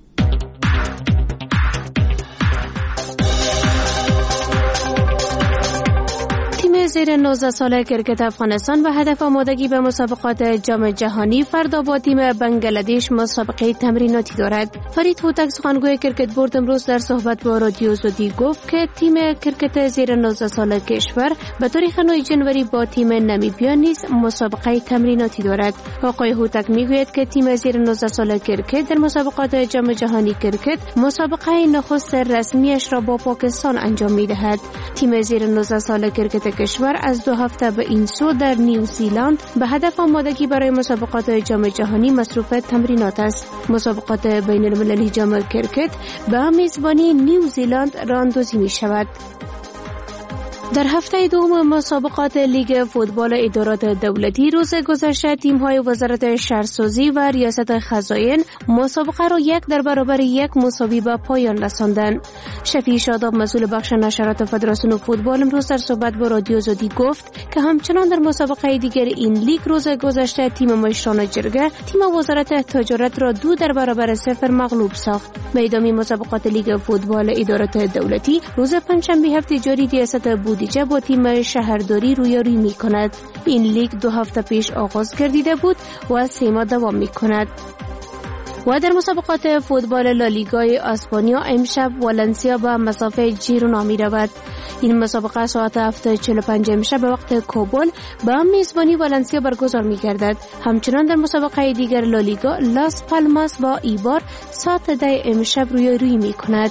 زیر 19 ساله کرکت افغانستان و هدف آمادگی به مسابقات جام جهانی فردا با تیم بنگلادش مسابقه تمریناتی دارد. فرید هوتک سخنگوی کرکت بورد امروز در صحبت با رادیو آزادی گفت که تیم کرکت زیر 19 ساله کشور به تاریخ 9 جنوری با تیم نامیبیا نیز مسابقه تمریناتی دارد. آقای هوتک میگوید که تیم زیر 19 ساله کرکت در مسابقات جام جهانی کرکت مسابقه نخست رسمیش را با پاکستان انجام میدهد. تیم زیر 19 ساله کرکت کشور از 2 هفته به این سو در نیوزیلند به هدف آمادگی برای مسابقات جام جهانی مصروف تمرینات است. مسابقات بین المللی جام کرکت به میزبانی نیوزیلند راه اندازی می شود. در هفته دوم مسابقات لیگ فوتبال ادارات دولتی روز گذشته تیم‌های وزارت شهرسازی و ریاست خزائن مسابقه را 1-1 مساوی به پایان رساندند. شفیع شاداب مسئول بخش نشرات فدراسیون فوتبال امروز در صحبت با رادیو آزادی گفت که همچنان در مسابقه دیگر این لیگ روز گذشته تیم مشتان جرگه تیم وزارت تجارت را 2-0 مغلوب ساخت. به ادامه مسابقات لیگ فوتبال ادارات دولتی روز پنجشنبه هفته جاری ریاست بودجه با تیم شهرداری رویارویی می کند. این لیگ 2 هفته پیش آغاز گردیده بود و 3 ماه دوام می کند. و در مسابقات فوتبال لالیگای اسپانیا امشب والنسیا به مسافه جیرونا می رود. این مسابقه ساعت 7:45 امشب به وقت کابل به میزبانی والنسیا برگزار می گردد. همچنان در مسابقه دیگر لالیگا لاس پالماس با ایبار ساعت 10 امشب رویارویی می کند.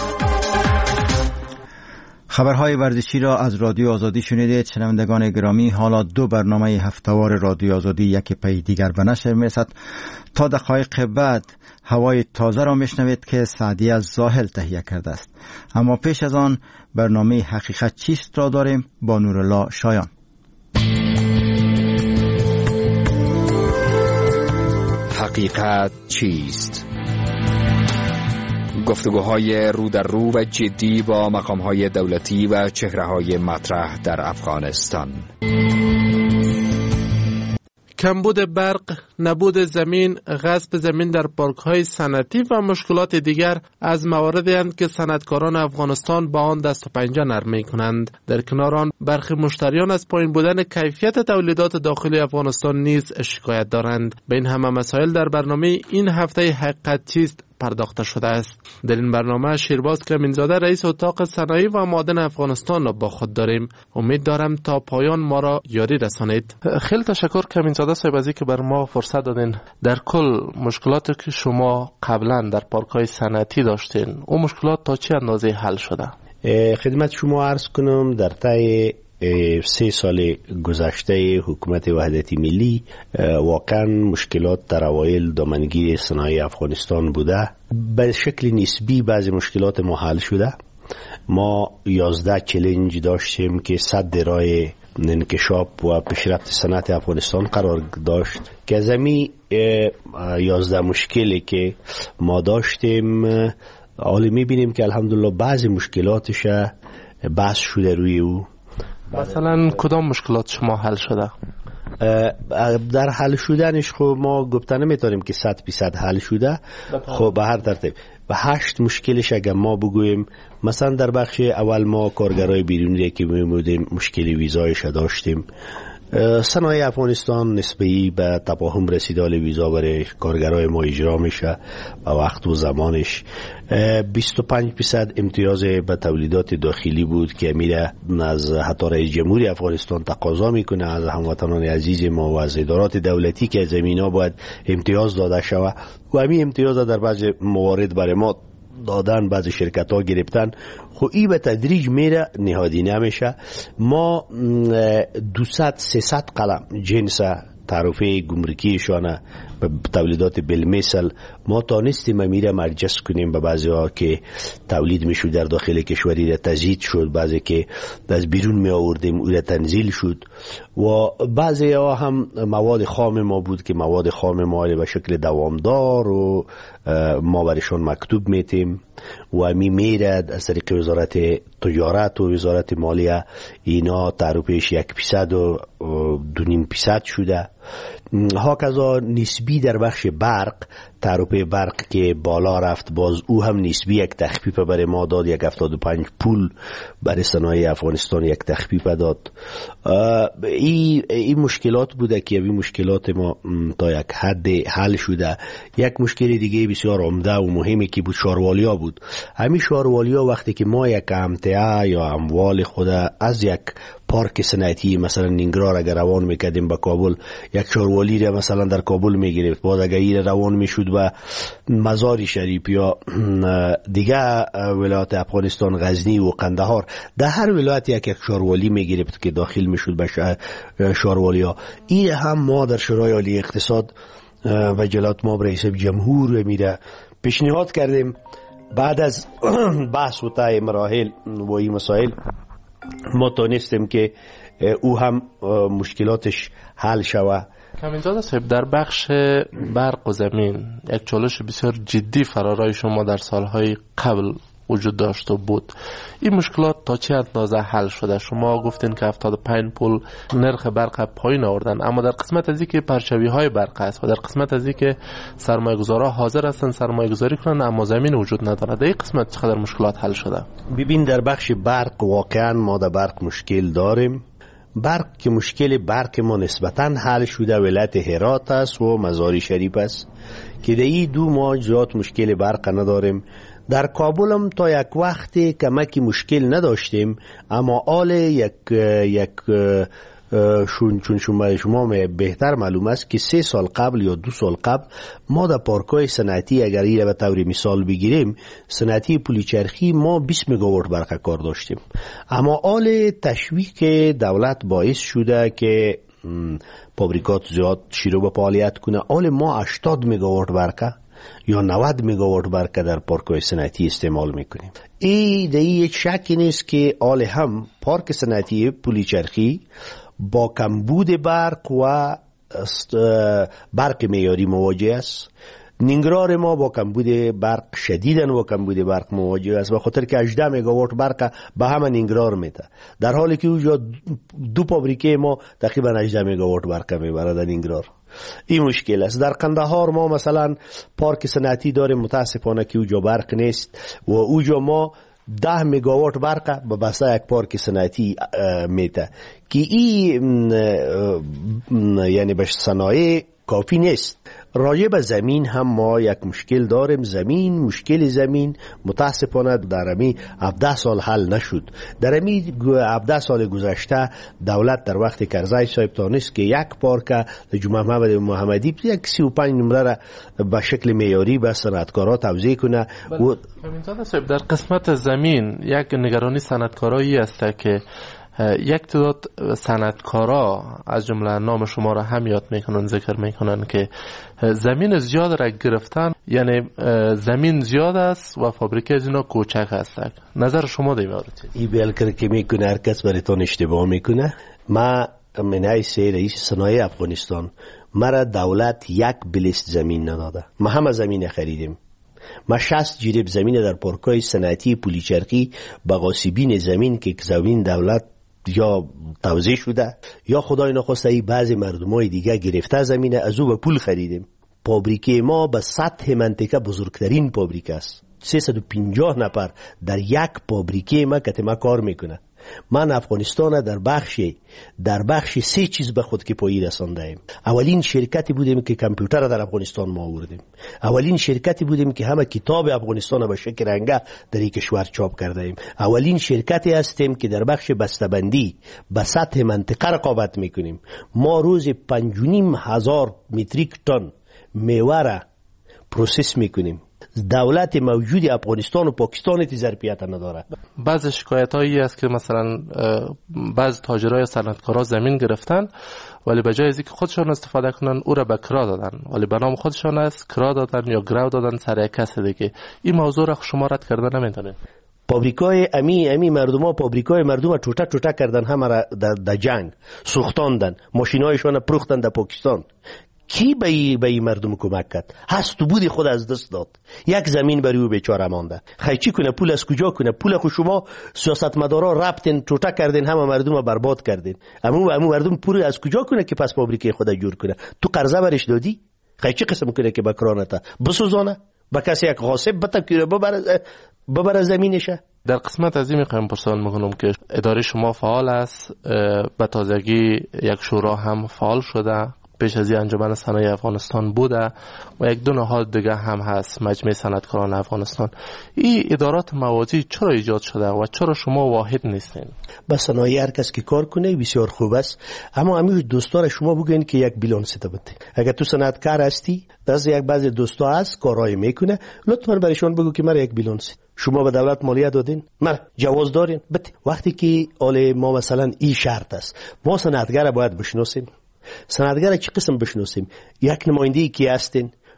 خبرهای ورزشی را از رادیو آزادی شنیدید. شنوندگان گرامی، حالا 2 برنامه هفتهوار رادیو آزادی یک پی دیگر به نشر می‌رسد. تا دقایق بعد هوای تازه را میشنوید که سعدی از زاهل تهیه کرده است. اما پیش از آن برنامه حقیقت چیست را داریم با نورالله شایان. حقیقت چیست؟ گفتگوهای رو در رو و جدی با مقامهای دولتی و چهره‌های مطرح در افغانستان. کمبود برق، نبود زمین، غصب زمین در پارک‌های صنعتی و مشکلات دیگر از مواردی اند که صنعتکاران افغانستان با آن دست و پنجه نرم می‌کنند. در کنار آن برخی مشتریان از پایین بودن کیفیت تولیدات داخلی افغانستان نیز شکایت دارند. به این همه مسائل در برنامه این هفته حقیقت چیست پرداخته شده است. در این برنامه شیرباز کمینزاده رئیس اتاق صنایع و معادن افغانستان را با خود داریم. امید دارم تا پایان ما را یاری رسانید. خیلی تشکر کمینزاده صاحب از اینکه بر ما فرصت دادین. در کل مشکلاتی که شما قبلا در پارک‌های صنعتی داشتین، اون مشکلات تا چه اندازه حل شده؟ خدمت شما عرض کنم در طی 3 سال گذشته حکومت وحدت ملی واقعا مشکلات در اوایل دامنگیر صنایع افغانستان بوده. به شکل نسبی بعضی مشکلات ما حل شده. ما 11 چالش داشتیم که صد راه انکشاف و پیشرفت صنعت افغانستان قرار داشت که از این 11 مشکلی که ما داشتیم حالا میبینیم که الحمدلله بعضی مشکلاتش بحث شده روی او. مثلا کدام مشکلات شما حل شده؟ در حل شدنش خب ما گفتن نمیتونیم که 100% حل شده. خب به هر ترتیب و 8 مشکلش اگر ما بگویم، مثلا در بخش اول ما کارگرای بیرونی که میمودیم مشکل ویزایش داشتیم. صنایع افغانستان نسبی به تفاهم رسیده ویزا برای کارگرای ما اجرا میشه و وقت و زمانش. 25% امتیاز به تولیدات داخلی بود که میره از حتی رئیس جمهوری افغانستان تقاضا میکنه از هموطنان عزیز ما و از ادارات دولتی که زمینا باید امتیاز داده شود و همین امتیاز در بعض موارد برای ما دادن، بعضی شرکت ها گرفتن. خب این به تدریج میره نهادینه میشه. ما 200-300 قلم جنس تعرفه گمرکیشانه به تولیدات بالمثل ما تانستیم میره مرجس کنیم به بعضی ها که تولید میشود در داخل کشوری را تزیید شد، بعضی که از بیرون می آوردیم او را تنزیل شد و بعضی ها هم مواد خام ما بود که مواد خام ما به شکل دوامدار و ما برشان مکتوب میتیم و می میرد از طریق وزارت تجارت و وزارت مالیه اینا تعرفهش 1% و 2.5% شده. هاکذا نسبی در بخش برق، تعرفه برق که بالا رفت باز او هم نسبی یک تخفیف برای ما داد، 1.75 پول برای صنایع افغانستان یک تخفیف داد. این مشکلات بوده که این مشکلات ما تا یک حد حل شده. یک مشکل دیگه بسیار عمده و مهمی که بود شاروالیا بود. همین شاروالیا وقتی که ما یک امتعه یا اموال خود از یک پارک صنعتی مثلا نینگرار اگر روان میکردیم به کابل، یک شاروالی را مثلا در کابل میگرفت، بعد اگر این روان میشد و مزار شریف یا دیگه ولایت افغانستان غزنی و قندهار، در هر ولایت یک شاروالی میگرفت که داخل میشد به شاروالیا. این هم ما در شورای عالی اقتصاد و جلالت مآب رئیس جمهور میره پیشنهاد کردیم. بعد از بحث و طی مراحل و این مسائل ما تونستیم که او هم مشکلاتش حل شود. کمینزاده صاحب، در بخش برق و زمین یک چالش بسیار جدی فرارای شما در سالهای قبل وجود داشت و بود. این مشکلات تا چه اندازه حل شده؟ شما گفتین که 75 پول نرخ برق پایین آوردن، اما در قسمت از اینکه پرچوی های برق است و در قسمت از اینکه سرمایه‌گذارها حاضر هستن سرمایه گذاری کنن اما زمین وجود نداره، در این قسمت چقدر مشکلات حل شده؟ ببین در بخش برق واقعا ما در برق مشکل داریم. برق که مشکل برق ما نسبتاً حل شده ولایت هرات است و مزار شریف است که در این دو ماه زیاد مشکل برق نداریم. در کابل هم تا یک وقت کمکی مشکل نداشتیم، اما آل یک چون شما بهتر معلوم است که 3 سال قبل یا 2 سال قبل ما در پارکای صنعتی اگر این به طور مثال بگیریم صنعتی پلیچرخی ما 20 مگاوات برق کار داشتیم، اما آل تشویق دولت باعث شده که فابریکات زیاد شروع به فعالیت کنه. آل ما 80 مگاوات برق یا 90 مگاوات برق در پارک‌های صنعتی استعمال میکنیم. این یک شکی نیست که آل هم پارک صنعتی پلیچرخی با کمبود برق و برق معیاری مواجه است. نینگرار ما با کمبود برق شدیدن و کمبود برق مواجه است، به خاطر که 18 مگاوات برق به همه نینگرار میده، در حالی که اونجا 2 فابریکه ما تقریبا 18 مگاوات برق میبره در نینگرار. این مشکل است. در قندهار ما مثلا پارک صنعتی داریم، متاسفانه که اونجا برق نیست و اونجا ما 10 مگاوات برق به بسته یک پارک صنعتی میده که این یعنی به صنایع کافی نیست. راجع به زمین هم ما یک مشکل داریم. مشکل زمین متاسفانه در امی 17 سال حل نشد. در امی 17 سال گذشته دولت در وقت کرزی صاحب تانست که یک پارک جمعه محمد محمدی یک 35 نمره را به شکل معیاری به صنعتکارا توزیع کنه. همینطور صاحب در قسمت زمین یک نگرانی صنعتکارایی است که یک تعداد صنعتکارا از جمله نام شما را هم یاد میکنن، ذکر میکنن که زمین زیاد را گرفتن، یعنی زمین زیاد است و فابریکه از اینا کوچک است. نظر شما در مورد چیه؟ این بیلکر که میکنه هر کس برایتون اشتباه میکنه. ما من حیث رئیس صنایع افغانستان مرا دولت یک بلیست زمین نداده. ما همه زمین خریدیم. ما 60 جریب زمین در پارکای صنعتی پلیچرخی به غاصبین زمین که زمین دولت یا توزیع شده یا خدای نخواسته بعضی مردمای دیگه گرفته زمینه از او به پول خریدیم. فابریکه ما به سطح منطقه بزرگترین فابریکه است. 350 نفر در یک فابریکه ما که ما کار میکنه. من افغانستان در بخش 3 چیز به خود کفایی رساندیم. اولین شرکتی بودیم که کامپیوتر در افغانستان ما آوردیم. اولین شرکتی بودیم که همه کتاب افغانستان به شکل رنگه در این کشور چاپ کردیم. اولین شرکتی هستیم که در بخش بسته‌بندی به سطح منطقه رقابت میکنیم. ما روز 5,500 متریک تن میوه را پروسس میکنیم. دولت موجود افغانستان و پاکستان ظرفیت نداره. بعض شکایت هایی است که مثلا بعض تاجرای و صنعتکارا زمین گرفتن ولی به جای از اینکه خودشان استفاده کنن او را به کرا دادن، ولی به نام خودشان است کرا دادن یا گرو دادن سر یک کس دیگه. این موضوع را شما رد کردن نمیتونه. فابریکای امی مردم ټوټه کردن، همه را در جنگ سوختاندن، ماشینایشان پروختن در پاکستان. کی به این مردم کمک کرد؟ هست تو بودی خود از دست داد. یک زمین برای او بیچاره مانده. خیلی چی کنه؟ پول از کجا کنه؟ پول خو شما سیاستمدارا رفتین ټوټه کردین، همه مردم برباد کردین. اما مردم پول از کجا کنه که پس فابریکه خود جور کنه؟ تو قرضه برش دادی؟ خیلی چی قسم کنه که بکرانته بسوزانه؟ با کسی یک غاصب بتکیره ببره زمینشه؟ در قسمت از این میخوایم پرسان میکنم که اداره شما فعال است، به تازگی یک شورا هم فعال شده، پیش از این انجمن صنایع افغانستان بوده و یک دو نهاد دیگه هم هست، مجمع صنعتکاران افغانستان. این ادارات موازی چرا ایجاد شده و چرا شما واحد نیستین؟ با صنایع هر کس که کار کنه بسیار خوب است، اما همیشه دوستان شما بگین که یک بیلانس بده. اگر تو صنعتکار هستی، از یک بعضی دوستا هست کارای میکنه، لطفا برایشون بگو که مرا یک بیلانس شما به دولت مالیه دادین، من جواز دارین بده. وقتی که ما مثلا این شرط است، ما صنعتگر باید بشناسیم. صنعتگر چه قسم بشناسیم؟ یک نماینده کی هستین؟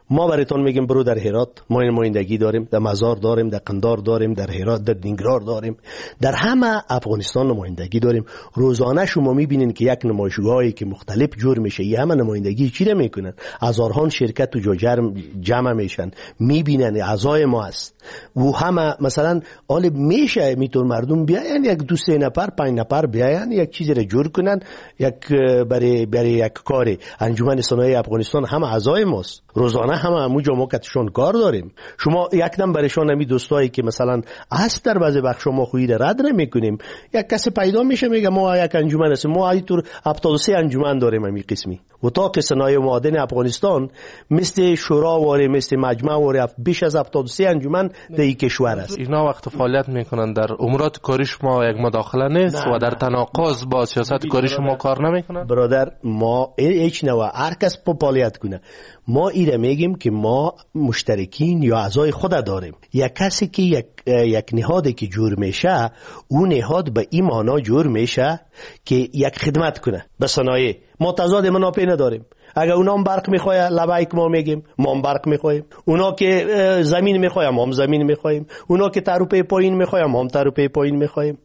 ما براتون میگیم برو در هرات ما نمایندگی داریم، در مزار داریم، در قندار داریم، در هرات، در دینگرار داریم، در همه افغانستان نمایندگی داریم. روزانه شما میبینین که یک نمایشگاهی که مختلف جور میشه، این همه نمایندگی چی نمیکنن؟ هزاران شرکت تو جمع میشن، میبینن اعضای ما است و همه مثلا حال میشه میتون مردم بیاین یک دو سه نفر 5 نفر بیاین یک چیزی رو جور کنن، یک برای یک کار. انجمن صنایع افغانستان همه اعضای ماست، روزانه همه ما کتشون کار داریم. شما یک دم برشان همی دوستایی که مثلا هست در بعضی وقت شما خویی رد نمیکنیم، یک کسی پیدا میشه میگه ما یک انجمن هستیم، ما اینطور 73 انجمن داریم همی قسمی. اتاق صنایع معدن افغانستان مثل شورا واره، مثل مجمع واره، بیش از 73 انجمن در این کشور است. اینا وقت فعالیت میکنن در امورات کاری شما یک مداخله نیست و در تناقض با سیاست کاری شما کار نمیکنن؟ برادر ما هیچ نوع هر کس فعالیت کنه، ما ایره میگیم که ما مشترکین یا اعضای خود داریم. یک کسی که یک نهادی که جور میشه، اون نهاد به این معنا جور میشه که یک خدمت کنه به صنایع. ما تضاد منافع نداریم. اگر اونا هم برق میخواه لبایک ما میگیم ما هم برق میخوایم، اونا که زمین میخواه ما هم زمین میخوایم، اونا که تروپه پایین میخواه ما هم تروپه پایین میخوایم.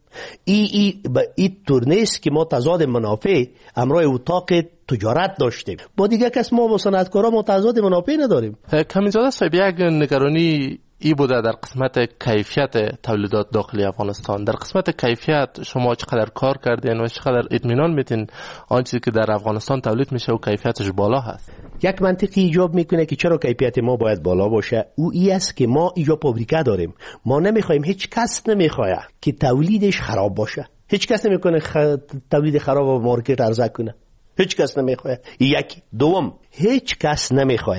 این طور نیست که ما تضاد منافع امرای اتاق تجارت داشتیم با دیگه کس. ما با صنعتکارا ما تضاد منافع نداریم. کمیزاده صاحب، یک نگرانی ای بوده در قسمت کیفیت تولیدات داخلی افغانستان. در قسمت کیفیت شما چقدر کار کردین و چقدر اطمینان میتین آن چیزی که در افغانستان تولید میشه و کیفیتش بالا هست؟ یک منطقی ایجاب میکنه که چرا کیفیت ما باید بالا باشه. او ای است که ما اینجا فابریکه داریم، ما نمیخوایم، هیچ کس نمیخواد که تولیدش خراب باشه. هیچ کس نمیکنه تولید خراب و مارکت عرضه کنه، هیچ کس نمیخواد. یک دوم، هیچ کس نمیخواد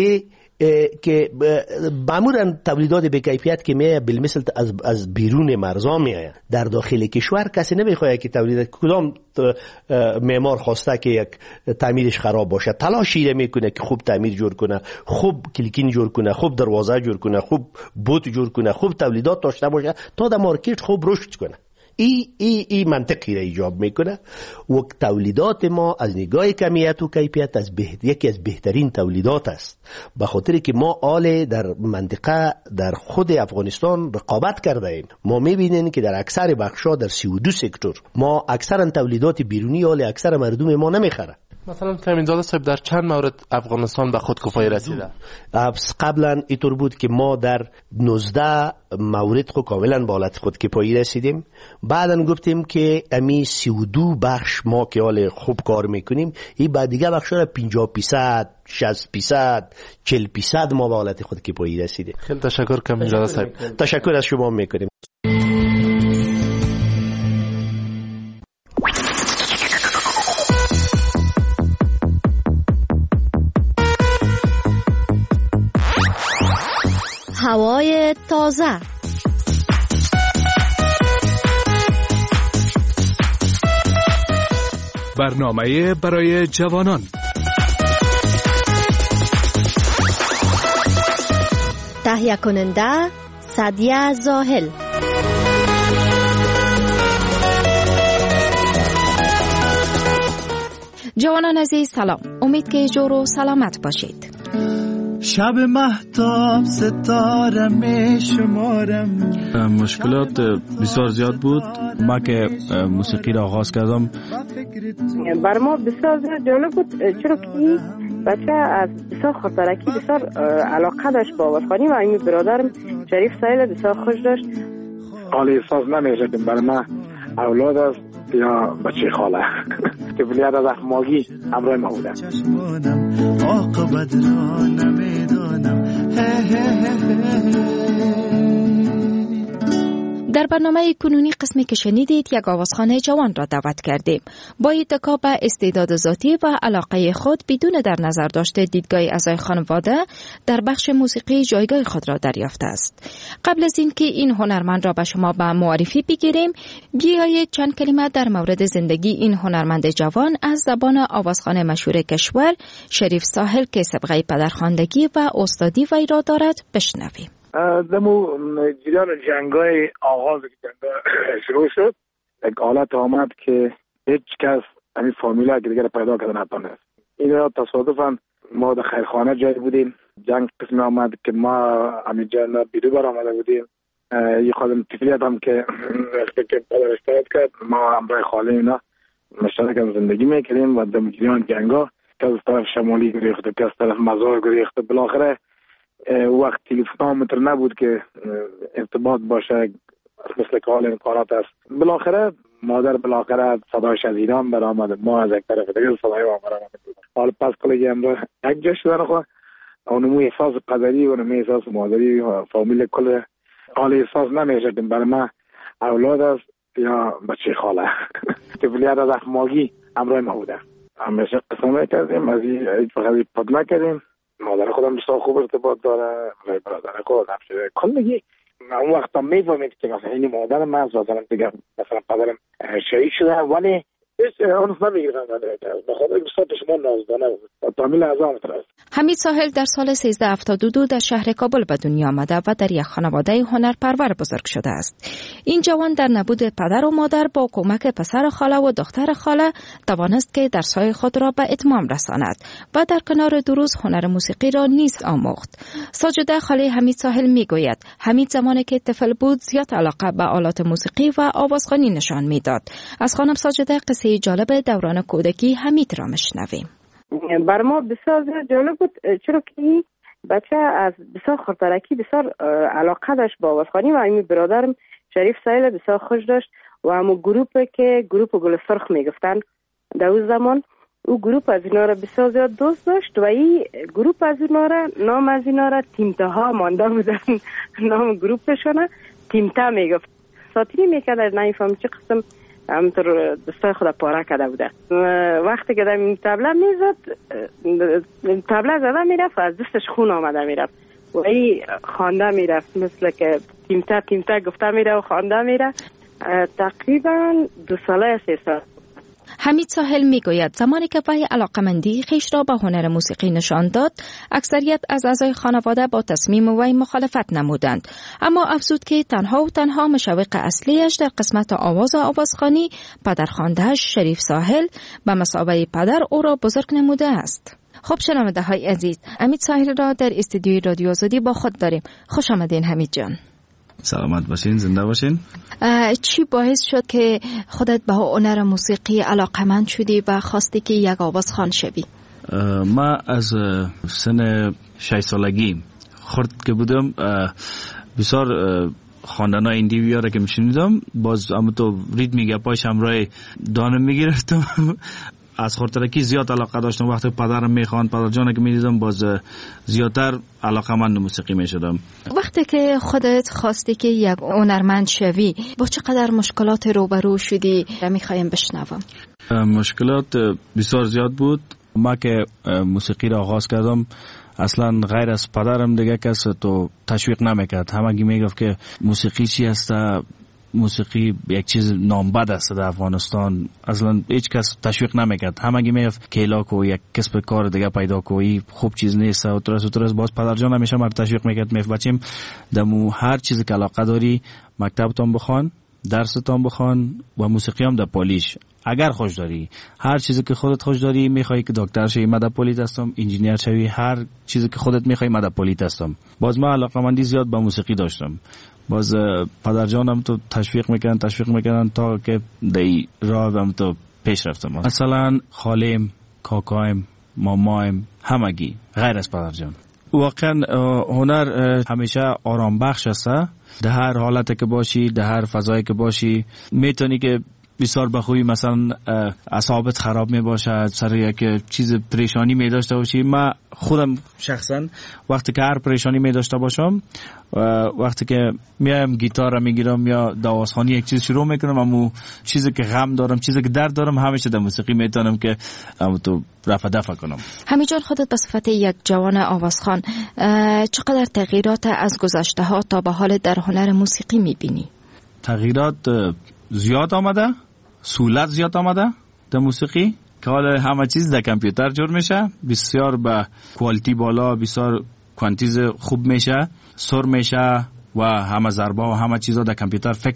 که معمولا تولیدات به کیفیت که میایه بالمثل از بیرون مرزا میایه در داخل کشور کسی نمیخواد که تولید. کدام معمار خواسته که یک تعمیرش خراب باشه؟ تلاشی میکنه که خوب تعمیر جور کنه، خوب کلیکین جور کنه، خوب دروازه جور کنه، خوب بوت جور کنه، خوب تولیدات داشته باشه تا در مارکت خوب رشد کنه. ای منطقی را ایجاب میکنه و تولیدات ما از نگاه کمیت و کیفیت یکی از بهترین تولیدات است، به خاطر که ما آل در منطقه در خود افغانستان رقابت کرده ایم. ما میبینیم که در اکثر بخشا در 32 سکتور ما اکثرا تولیدات بیرونی آل اکثر مردم ما نمیخره. مثلا کامینزاده صاحب در چند مورد افغانستان به خودکفایی رسیده؟ قبلا اینطور بود که ما در 19 مورد خود کاملا به حالت خودکفایی رسیدیم. بعدا گفتیم که امی 32 بخش ما که حال خوب کار میکنیم، این بعد دیگه بخشا را 50%، 60%، 40% ما به حالت خودکفایی رسیدیم. خیلی تشکر کامینزاده صاحب. تشکر از شما میکنیم. هوای تازه. برنامه برای جوانان. تهیه کننده سعدیه زاهل. جوانان عزیز سلام، امید که جور و سلامت باشید. شب مهتاب ستاره می شمارم. مشکلات بسیار زیاد بود. ما که موسیقی را آغاز کردم بر ما بسیار جالب بود، چرا که این بچه از بسیار خاطرکی بسیار علاقه داشت با آوازخوانی و این برادرم شریف سایل بسیار خوش داشت. حال احساس نمی‌کردم برای من اولاد است یا بچه خاله که بلیاد از اخماگی همراه ما بودن. عاقبت را نمیدانم. در برنامه کنونی قسمی که شنیدید یک آوازخوان جوان را دعوت کردیم. با اتکا به استعداد ذاتی و علاقه خود بدون در نظر داشته دیدگاه اعضای خانواده در بخش موسیقی جایگاه خود را دریافته است. قبل از اینکه این هنرمند را به شما به معرفی بگیریم، بیایید چند کلمه در مورد زندگی این هنرمند جوان از زبان آوازخوان مشهور کشور شریف ساحل که سابقه پدرخواندگی و استادی وی را دارد بشنویم. دمو جریان جنگای آغاز جنگ شروع شد، یک حالت آمد که هیچ کس همین فرمولا که دیگر پیدا کردن نتونست. این را تصادفاً ما در خیرخانه جای بودیم، جنگ قسم آمد که ما همینجا بیرو بر آمده بودیم. یه خادم طفلیت هم که وقتی که پدر اشتراک کرد ما همراه خاله اینا مشترک زندگی میکردیم و در جریان جنگا که از طرف شمالی گریخته که از طرف مزار گریخته. بالاخره وقت تلفن نبود که ارتباط باشه مثل که حال امکانات است. بالاخره مادر صدایش از ایران برآمد، ما از یک طرف دیگه صدای ما برآمد. حال پس کلی امروز یک جا شدن خو اونمو احساس قدری و اونمو احساس مادری و فامیل کل حال احساس نمیشه که برای ما اولاد است یا بچه خاله. طفلیت از اخماگی امروز ما بوده. همیشه قسم کردیم از این فقط پد نکردیم. مادر خودم بسیار خوب ارتباط داره و برادر خودم همشه کلگی. اون وقت هم میفهمید که مثلا این مادر من از وادرم دیگه مثلا پدرم شهید شده ولی اونس نمیگیرم بخاطر بسیار شما نازدانه بود تامیل اعظام ترست. حمید ساحل در سال 1372 در شهر کابل به دنیا آمده و در یک خانواده هنرپرور بزرگ شده است. این جوان در نبود پدر و مادر با کمک پسر خاله و دختر خاله توانست که درس‌های خود را به اتمام رساند و در کنار دروس هنر موسیقی را نیز آموخت. ساجده خاله حمید ساحل میگوید حمید زمانی که طفل بود زیاد علاقه به آلات موسیقی و آوازخوانی نشان میداد. از خانم ساجده قصه جالب دوران کودکی حمید را میشنویم. بر ما بسیار جالب بود چرا که بچه از بسیار خردرکی بسیار علاقه داشت با آوازخوانی و این برادرم شریف سایل بسیار خوش داشت و همون گروپ گل سرخ میگفتن در اون زمان او گروپ از اینا را بسیار زیاد دوست داشت و این گروپ از اینا را نام از اینا را تیمته ها مانده بودن. نام گروپشونه تیمته میگفت. ساتری میکرد نمیفهم چه قسم همونطور دستای خود پاره کرده بوده. وقتی که در تبله میزد تبله زده میرفت از دستش خون آمده میرفت و این خوانده میرفت مثل که تیمته گفته میره و خوانده میره. تقریبا 2 ساله 3 سال. حمید ساحل میگوید زمانی که وی علاقمندی خیش را به هنر موسیقی نشان داد اکثریت از اعضای خانواده با تصمیم وی مخالفت نمودند، اما افزود که تنها مشوق اصلیش در قسمت آواز و آوازخوانی پدرخوانده‌اش شریف ساحل به مثابه پدر او را بزرگ نموده است. خب شنونده های عزیز، حمید ساحل را در استودیوی رادیو آزادی با خود داریم. خوش آمدین حمید جان. سلامت باشین، زنده باشین. چی باعث شد که خودت به هنر موسیقی علاقمند شدی و خواستی که یک آوازخوان شوی؟ ما از سن 6 سالگی خرد که بودم بسیار خواندن‌های ایندی را که میشنیدم باز اما تو ریتمی گپاش همراه دانم میگرفتم. از خردترکی زیاد علاقه داشتم. وقتی پدرم میخواند پدر جان که میدیدم باز زیادتر علاقمند موسیقی میشدم. وقتی که خودت خواستی که یک هنرمند شوی با چقدر مشکلات روبرو شدی میخوایم بشنوم. مشکلات بسیار زیاد بود. ما که موسیقی را آغاز کردم اصلا غیر از پدرم دیگه کس تو تشویق نمیکرد. همگی میگفت که موسیقی چی هست، موسیقی یک چیز نامبد است در افغانستان. اصلا هیچ کس تشویق نمیکرد. همگی میگفت کیلا کو یک کسب کار دیگه پیدا کوی خوب چیز نیست. و ترس باز پدر جان همیشه مرا تشویق میکرد. میگفت بچیم دمو هر چیزی که علاقه داری مکتبتون بخوان، درستون بخوان و موسیقی هم در پالیش. اگر خوش داری هر چیزی که خودت خوش داری، میخوای که دکتر شوی مد پلیت هستم، انجینیر شوی، هر چیزی که خودت میخوای مد پلیت هستم. باز ما علاقه‌مندی زیاد به موسیقی داشتم. باز پدر جانم تو تشویق میکنن تا که دی راه هم تو پیش رفتم. مثلا خالیم، کاکایم، مامایم، همگی غیر از پدر جان. واقعا هنر همیشه آرام بخش است. در هر حالتی که باشی، در هر فضایی که باشی، میتونی که بسیار بخوی مثلا اعصابت خراب می باشد، سر یک چیز پریشانی می داشته باشی. من خودم شخصا وقتی که هر پریشانی می داشته باشم، وقتی که میایم گیتار را میگیرم یا آوازخوانی یک چیز شروع میکنم، اما چیزی که غم دارم، چیزی که درد دارم، همیشه در موسیقی میتونم که تو رفع دفع کنم. همینجور خودت به صفت یک جوان آوازخوان چقدر تغییرات از گذشته ها تا به حال در هنر موسیقی میبینی؟ تغییرات زیاد آمده، سهولت زیاد آمده در موسیقی که حالا همه چیز در کامپیوتر جور میشه، بسیار به کوالیتی بالا، بسیار کوانتیز خوب میشه، سر میشه و همه ضربه و همه چیزا در کامپیوتر فکس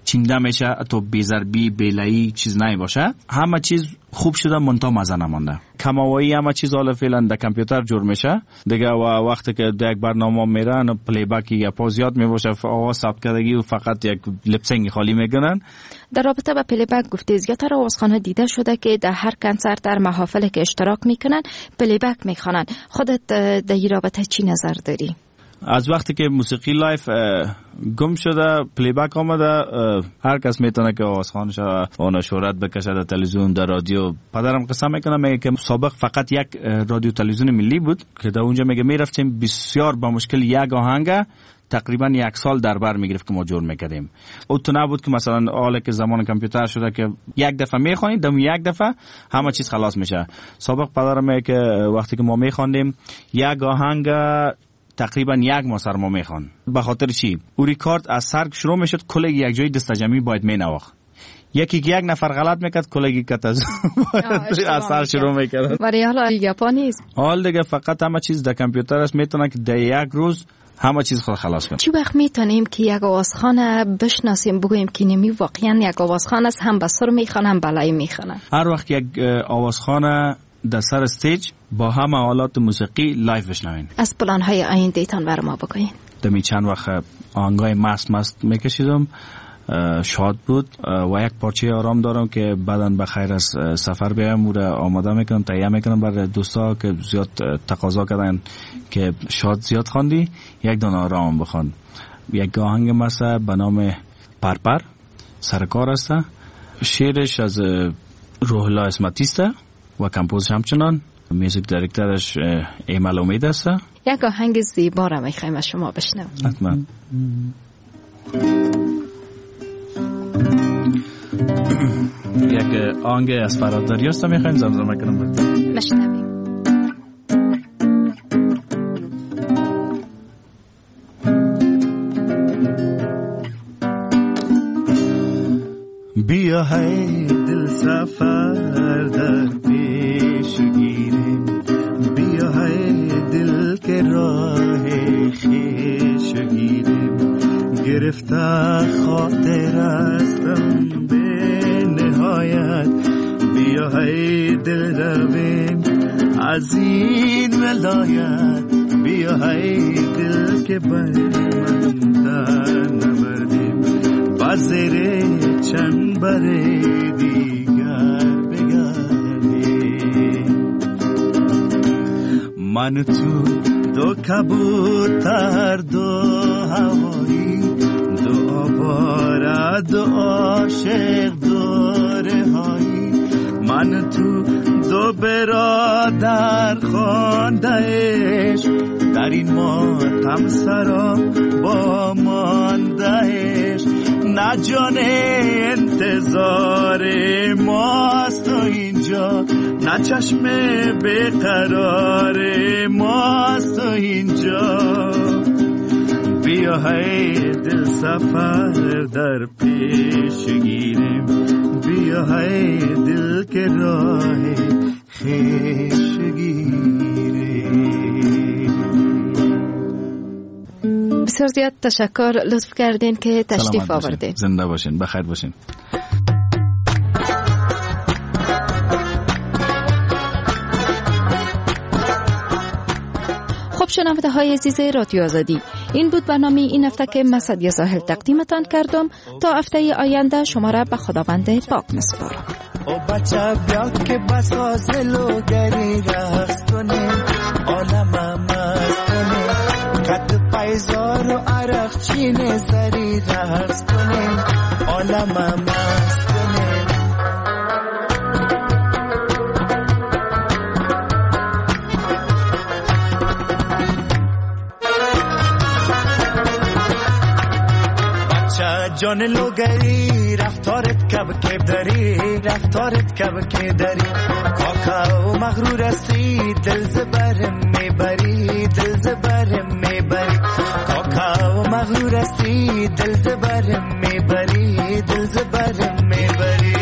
چینده میشه، تو بی‌ضربی بیلایی چیز نمی باشه. همه چیز خوب شده، منتها مزه نمانده. کماوایی همه چیز حالا فعلا در کامپیوتر جور میشه دیگه، و وقتی که یک برنامه میره پلی بک یا پاز یاد میباشه، آواز ثبت کردگی و فقط یک لپسینگ خالی میکنن. در رابطه با پلی بک گفته زیادتر آوازخوان‌ها دیده شده که در هر کنسرت در محافلی که اشتراک میکنن پلی بک میخوانن. خودت در این رابطه چی نظر داری؟ از وقتی که موسیقی لایف گم شده، پلی بک آمده، هر کس میتونه که آوازخوانش اون شهرت بکشه در تلویزیون، در رادیو. پدرم قسم میکنه میگه که سابق فقط یک رادیو تلویزیون ملی بود که در اونجا میگه میرفتیم بسیار با مشکل یک آهنگ تقریبا 1 سال در بر میگرفت که ما جور میکردیم. او تو نبود که مثلا حالا که زمان کامپیوتر شده که یک دفعه میخوانید دم یک دفعه همه چیز خلاص میشه. سابق پدرم میگه که وقتی که ما میخواندیم یک آهنگ تقریبا 1 ماه سر ما میخوان. به خاطر چی؟ او ریکارد از سر شروع میشد، کلی یک جای دست جمعی باید مینواخت. یکی یک نفر غلط میکرد، کلی کت از سر شروع میکرد. ولی حالا یپا نیست. حال دیگه فقط همه چیز در کامپیوتر است، میتونه که در یک روز همه چیز خود خلاص کنه. چی وقت میتونیم که یک آوازخوان بشناسیم، بگوییم که نمی واقعا یک آوازخوان است، هم بسر میخوانه هم بلایی میخوانه؟ هر وقت یک آوازخوان در سر استیج با همه آلات موسیقی لایو بشنوین. از پلان‌های آینده تان بر ما بگویید. دمی چند وقت آهنگای مست میکشیدم، شاد بود و یک پارچه آرام دارم که بعداً بخیر از سفر بیایم و آماده میکنم، تهیه میکنم برای دوستا که زیاد تقاضا کردن که شاد زیاد خواندی، یک دانه آرام بخوان. یک آهنگ مثلا به نام پرپر سرکار است، شعرش از روح الله اسمتی است و کمپوزش همچنان، میوزیک دایرکتورش ایمل امید است. یک آهنگ زیبا را میخوایم از شما بشنویم. حتما. یک آهنگ از فراد دریاست میخوایم زمزمه کنم. بشنویم. بیا های دل سفر در پیش گیریم، بیا های دل که راه خیش گیریم، گرفته خاطر هستم به نهایت، بیا های دل رویم از این ولایت، بیا های دل که بر من در نبردیم، بازره چند بره دیگر بگردیم. من تو دو کبوتر دو هوایی، دو آواره دو عاشق دو رهایی، من تو دو برادر خواندهش، در این ماتم سرا با ماندهش، نه جان انتظار ماست و اینجا، نه چشم بیقرار ماست و اینجا، بیا های دل سفر در پیش گیریم، بیا های دل که راه خیش گیریم. بسیار زیاد تشکر، لطف کردین که تشریف آوردین. زنده باشین، بخیر باشین. خب شنونده های عزیز رادیو آزادی، این بود برنامه این هفته که من سعدیه ساحل تقدیمتان کردم. تا هفته آینده شما را به خداوند پاک میسپارم. او بچه بیا که بساز لوگری رقص کنیم، عالم مست کنیم، کت پایزار و عرق چین زری رقص کنیم، عالم مست کنیم. جان لوگری رفتارت کب داری، رفتارت کب داری، کاکا و مغرور هستی، دل زبرم میبری، دل زبرم میبری، کاکا و مغرور هستی، دل زبرم میبری، دل زبرم میبری.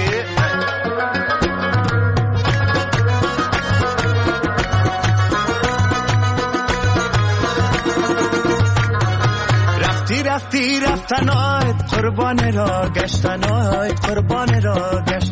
رفتی رفتنایت قربان را گشتن، آی قربان را گشتن.